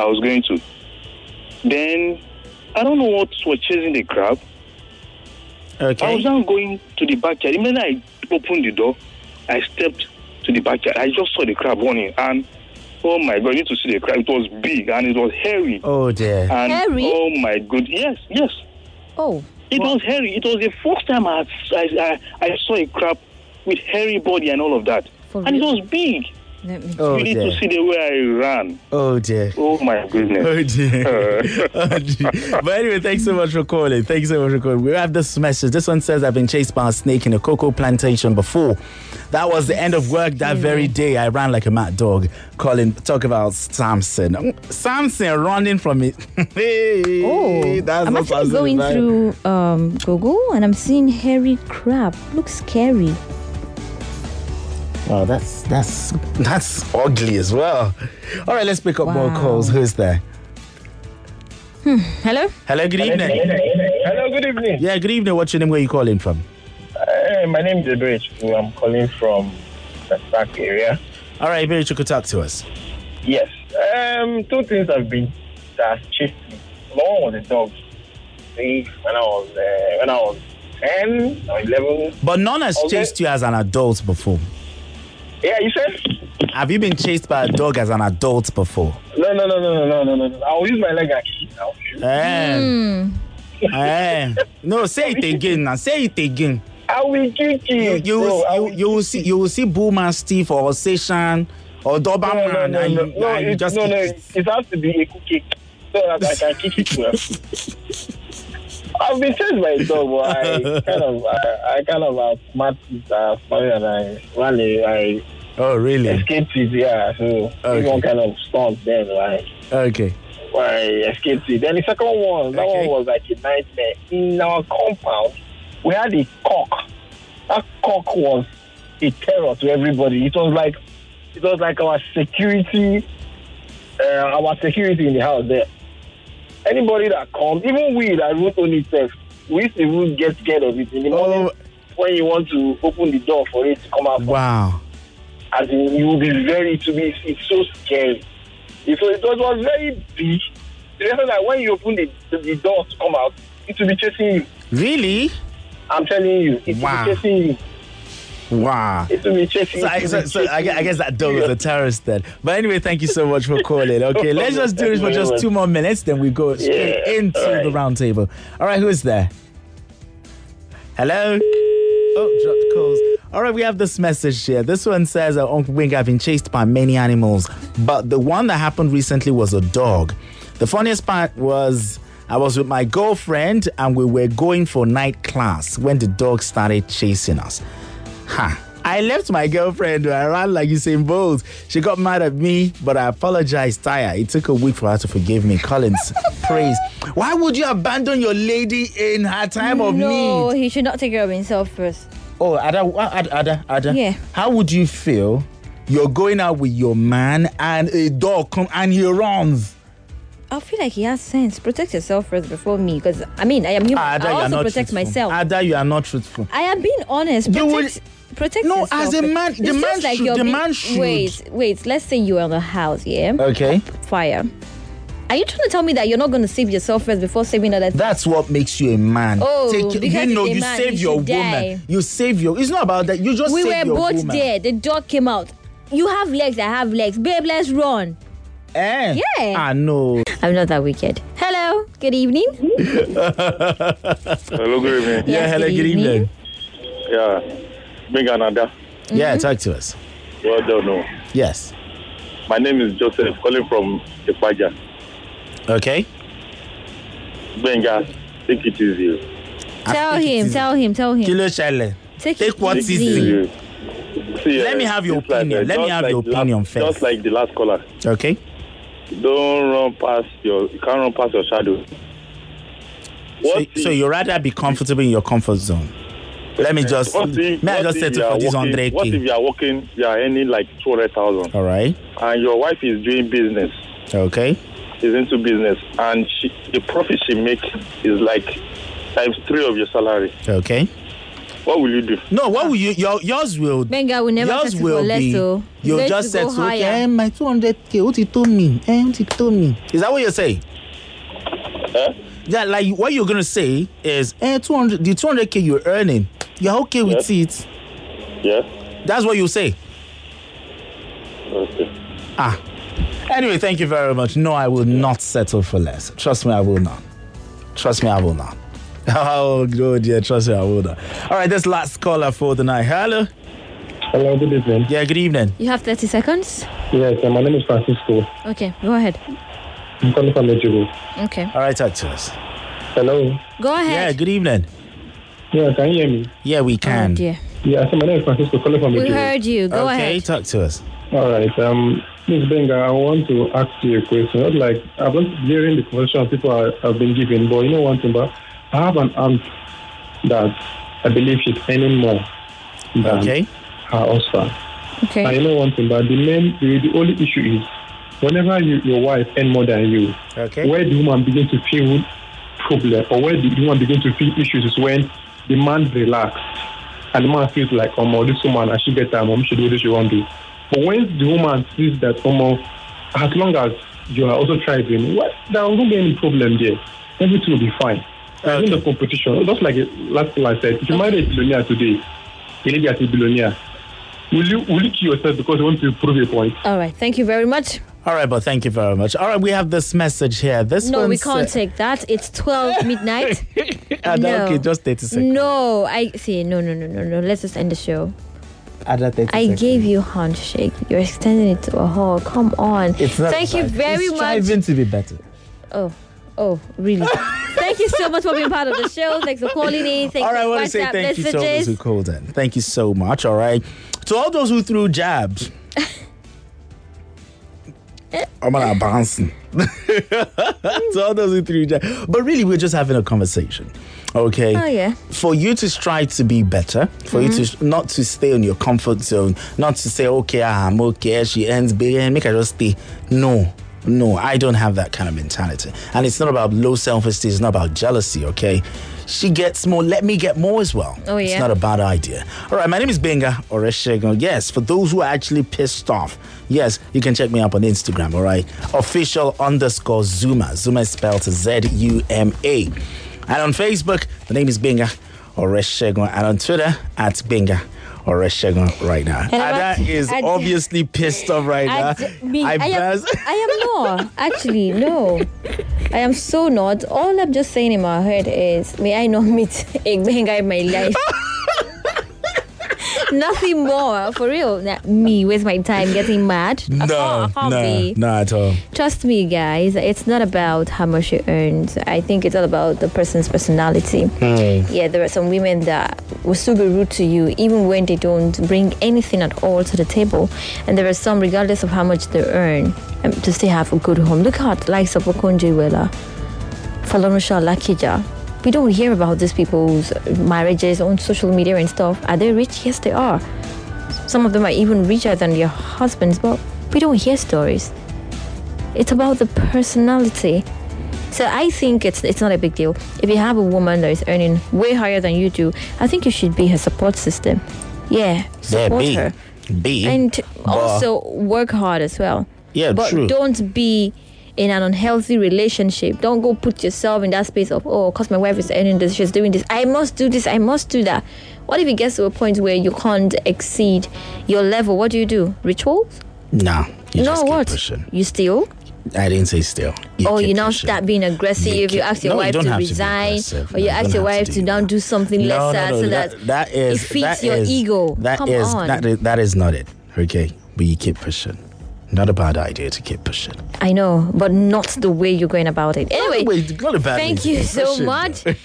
Then, I don't know what was chasing the crab. Okay. I was now going to the backyard. Immediately I opened the door, I stepped to the backyard. I just saw the crab running, and oh my God, you need to see the crab. It was big, and it was hairy. Oh dear. And hairy? Oh my God, yes. Oh. It was hairy. It was the first time I saw a crab with hairy body and all of that. And it was big. You need to see the way I ran. Oh dear. Oh my goodness. Oh dear. Oh dear. But anyway, thanks so much for calling. We have this message. This one says, I've been chased by a snake in a cocoa plantation before. That was the end of work that very day. I ran like a mad dog. Talk about Samson. Samson running from it. I'm actually going through Google and I'm seeing hairy crab. Looks scary. Oh, that's ugly as well. All right, let's pick up more calls. Who's there? Hello? Hello, good evening. Hello, good evening. Yeah, good evening. What's your name? Where are you calling from? My name is Eberichuku. I'm calling from the Stark area. All right, Eberichuku, talk to us. Yes. Two things that chased me. One was a dog. When I was 10 or 11. But none has chased you as an adult before. Yeah, you said? Have you been chased by a dog as an adult before? No. I'll use my leg and kick now. No, say it again now. Say it again. I will kick you. You will see Boomer Steve or Session or Doberman. It has to be a kick so that I can kick it well. I've been chased by a dog, but I kind of outsmart it and I ran oh, really? Escaped it, yeah. So one kind of stunt then, right? Okay. I escaped it. Then the second one, that one was like a nightmare. In our compound, we had a cock. That cock was a terror to everybody. It was like our security in the house there. Anybody that comes, even we that wrote on itself, we used to even get scared of it in the morning when you want to open the door for it to come out. Wow. As in, you will be it's so scary. It was very big. The reason that when you open the door to come out, it will be chasing you. Really? I'm telling you, it will be chasing you. Wow. It will be chasing you. So I guess that dog was a terrorist then. But anyway, thank you so much for calling. Okay, let's just do this for just 2 more minutes, then we go straight into the round table. All right, who's there? Hello? Oh, dropped calls. All right, we have this message here. This one says, Uncle Wing, I've been chased by many animals, but the one that happened recently was a dog. The funniest part was I was with my girlfriend and we were going for night class when the dog started chasing us. I left my girlfriend. I ran like Usain Bolt. She got mad at me, but I apologized to her. It took a week for her to forgive me. Collins, praise. Why would you abandon your lady in her time of need? No, he should not take care of himself first. Oh, Ada. Yeah. How would you feel? You're going out with your man and a dog comes and he runs. I feel like he has sense. Protect yourself first before me, because I am human. Ada, I also protect truthful. myself. Ada, you are not truthful. I am being honest. Protect no, yourself. as a man, the man should. Wait. Let's say you're in the house, yeah. Okay. Fire. Are you trying to tell me that you're not going to save yourself first before saving others? That's what makes you a man. Oh, because you save your woman. You save your. It's not about that. You just save your woman. We were both there. The dog came out. You have legs. I have legs. Babe, let's run. Yeah. I know. I'm not that wicked. Hello. Good evening. Hello. Good evening. Yeah. Hello. Good evening. Yeah. Big Anada. Yeah. Talk to us. Well done. Yes. My name is Joseph, calling from Ipaja. Okay. Benga, take it easy. Tell him. Kilo Shale. Take what is easy. See, let me have your opinion. Let me have your opinion first. Just like the last caller. Okay. You can't run past your shadow. So you rather be comfortable in your comfort zone? Let me just settle for this 100K. What if you are working, you are earning like 200,000? All right. And your wife is doing business. Okay. She's into business, and the profit she makes is like ×3 of your salary. Okay. What will you do? No, what will you? Yours will. Benga will never settle for less. You'll just settle. Okay, my 200K. What you told me? Is that what you're saying? Yeah, like what you're gonna say is, the 200K you're earning, you're okay with it. Yeah. That's what you say. Okay. Anyway, thank you very much. No, I will not settle for less. Trust me, I will not. Oh, good, yeah. Trust me, I will not. All right, this last caller for the night. Hello. Hello, good evening. Yeah, good evening. You have 30 seconds? Yes, my name is Francisco. Okay, go ahead. I'm calling from Ejibu. Okay. All right, talk to us. Hello. Go ahead. Yeah, good evening. Yeah, can you hear me? Yeah, we can. Oh, dear. Yeah, so my name is Francisco, calling from Ejibu. We heard you. Go ahead. Okay, talk to us. All right. Ms. Benga, I want to ask you a question. Not like I've been hearing the conversation people have been giving, but you know one thing, but I have an aunt that I believe she's earning more than her husband. Okay. And you know one thing, but the only issue is whenever your wife earn more than you, where the woman begin to feel problem or where the woman begin to feel issues is when the man relax and the man feels like, this woman, I should get time, she do this, she won't do. But when the woman sees that, as long as you are also thriving, there won't be any problem there. Everything will be fine. In the competition, just like last time I said, if you marry a billionaire today, you need to get a billionaire. Will you kill yourself because you want to prove a point? All right, thank you very much. All right, but thank you very much. All right, we have this message here. No, we can't take that. It's 12 midnight. No. Okay, just 30 seconds. No, I see. No. Let's just end the show. I gave you a handshake. You're extending it to a hug. Come on. It's not Thank you very much. Striving to be better. Oh, really? Thank you so much for being part of the show. Thanks for calling in. Thanks all right, for I want to say thank messages. you to all those who called in. Thank you so much. All right. To all those who threw jabs. I'm not bouncing. To all those who threw jabs. But really, we're just having a conversation. Okay. Oh, yeah. For you to strive to be better, for you to not to stay in your comfort zone, not to say, okay, I'm okay, she ends big and make her just stay. No, I don't have that kind of mentality. And it's not about low self-esteem, it's not about jealousy, okay? She gets more, let me get more as well. Oh, yeah. It's not a bad idea. All right, my name is Benga Oreshegun. Yes, for those who are actually pissed off, yes, you can check me up on Instagram, all right? Official_Zuma. Zuma is spelled Z-U-M-A. And on Facebook, the name is Benga Oreshegun. And on Twitter, at Benga Oreshegun right now. Ada is obviously pissed off right now. I am not. Actually, no. I am so not. All I'm just saying in my head is, may I not meet a Benga in my life. Nothing more, for real. Me waste my time getting mad. No, not at all. Trust me, guys. It's not about how much you earned. I think it's all about the person's personality. Yeah, there are some women that will still be rude to you even when they don't bring anything at all to the table. And there are some, regardless of how much they earn, to still have a good home. Look at likes of Okonjo-Iweala, Falorunsho Alakija. We don't hear about these people's marriages on social media and stuff. Are they rich? Yes, they are. Some of them are even richer than their husbands, but we don't hear stories. It's about the personality. So I think it's not a big deal. If you have a woman that is earning way higher than you do, I think you should be her support system. Yeah, support her. And also work hard as well. Yeah, but true. Don't be in an unhealthy relationship. Don't go put yourself in that space of, because my wife is earning this, she's doing this, I must do this, I must do that. What if it gets to a point where you can't exceed your level? What do? Rituals? No. What? Pushing. You steal? I didn't say steal. You now start being aggressive. You ask your wife to resign, or you ask your wife to now do something lesser so that it fits your ego. That is not it. Okay, but you keep pushing. Not a bad idea to keep pushing. I know, but not the way you're going about it. Anyway, not a bad thank you so much.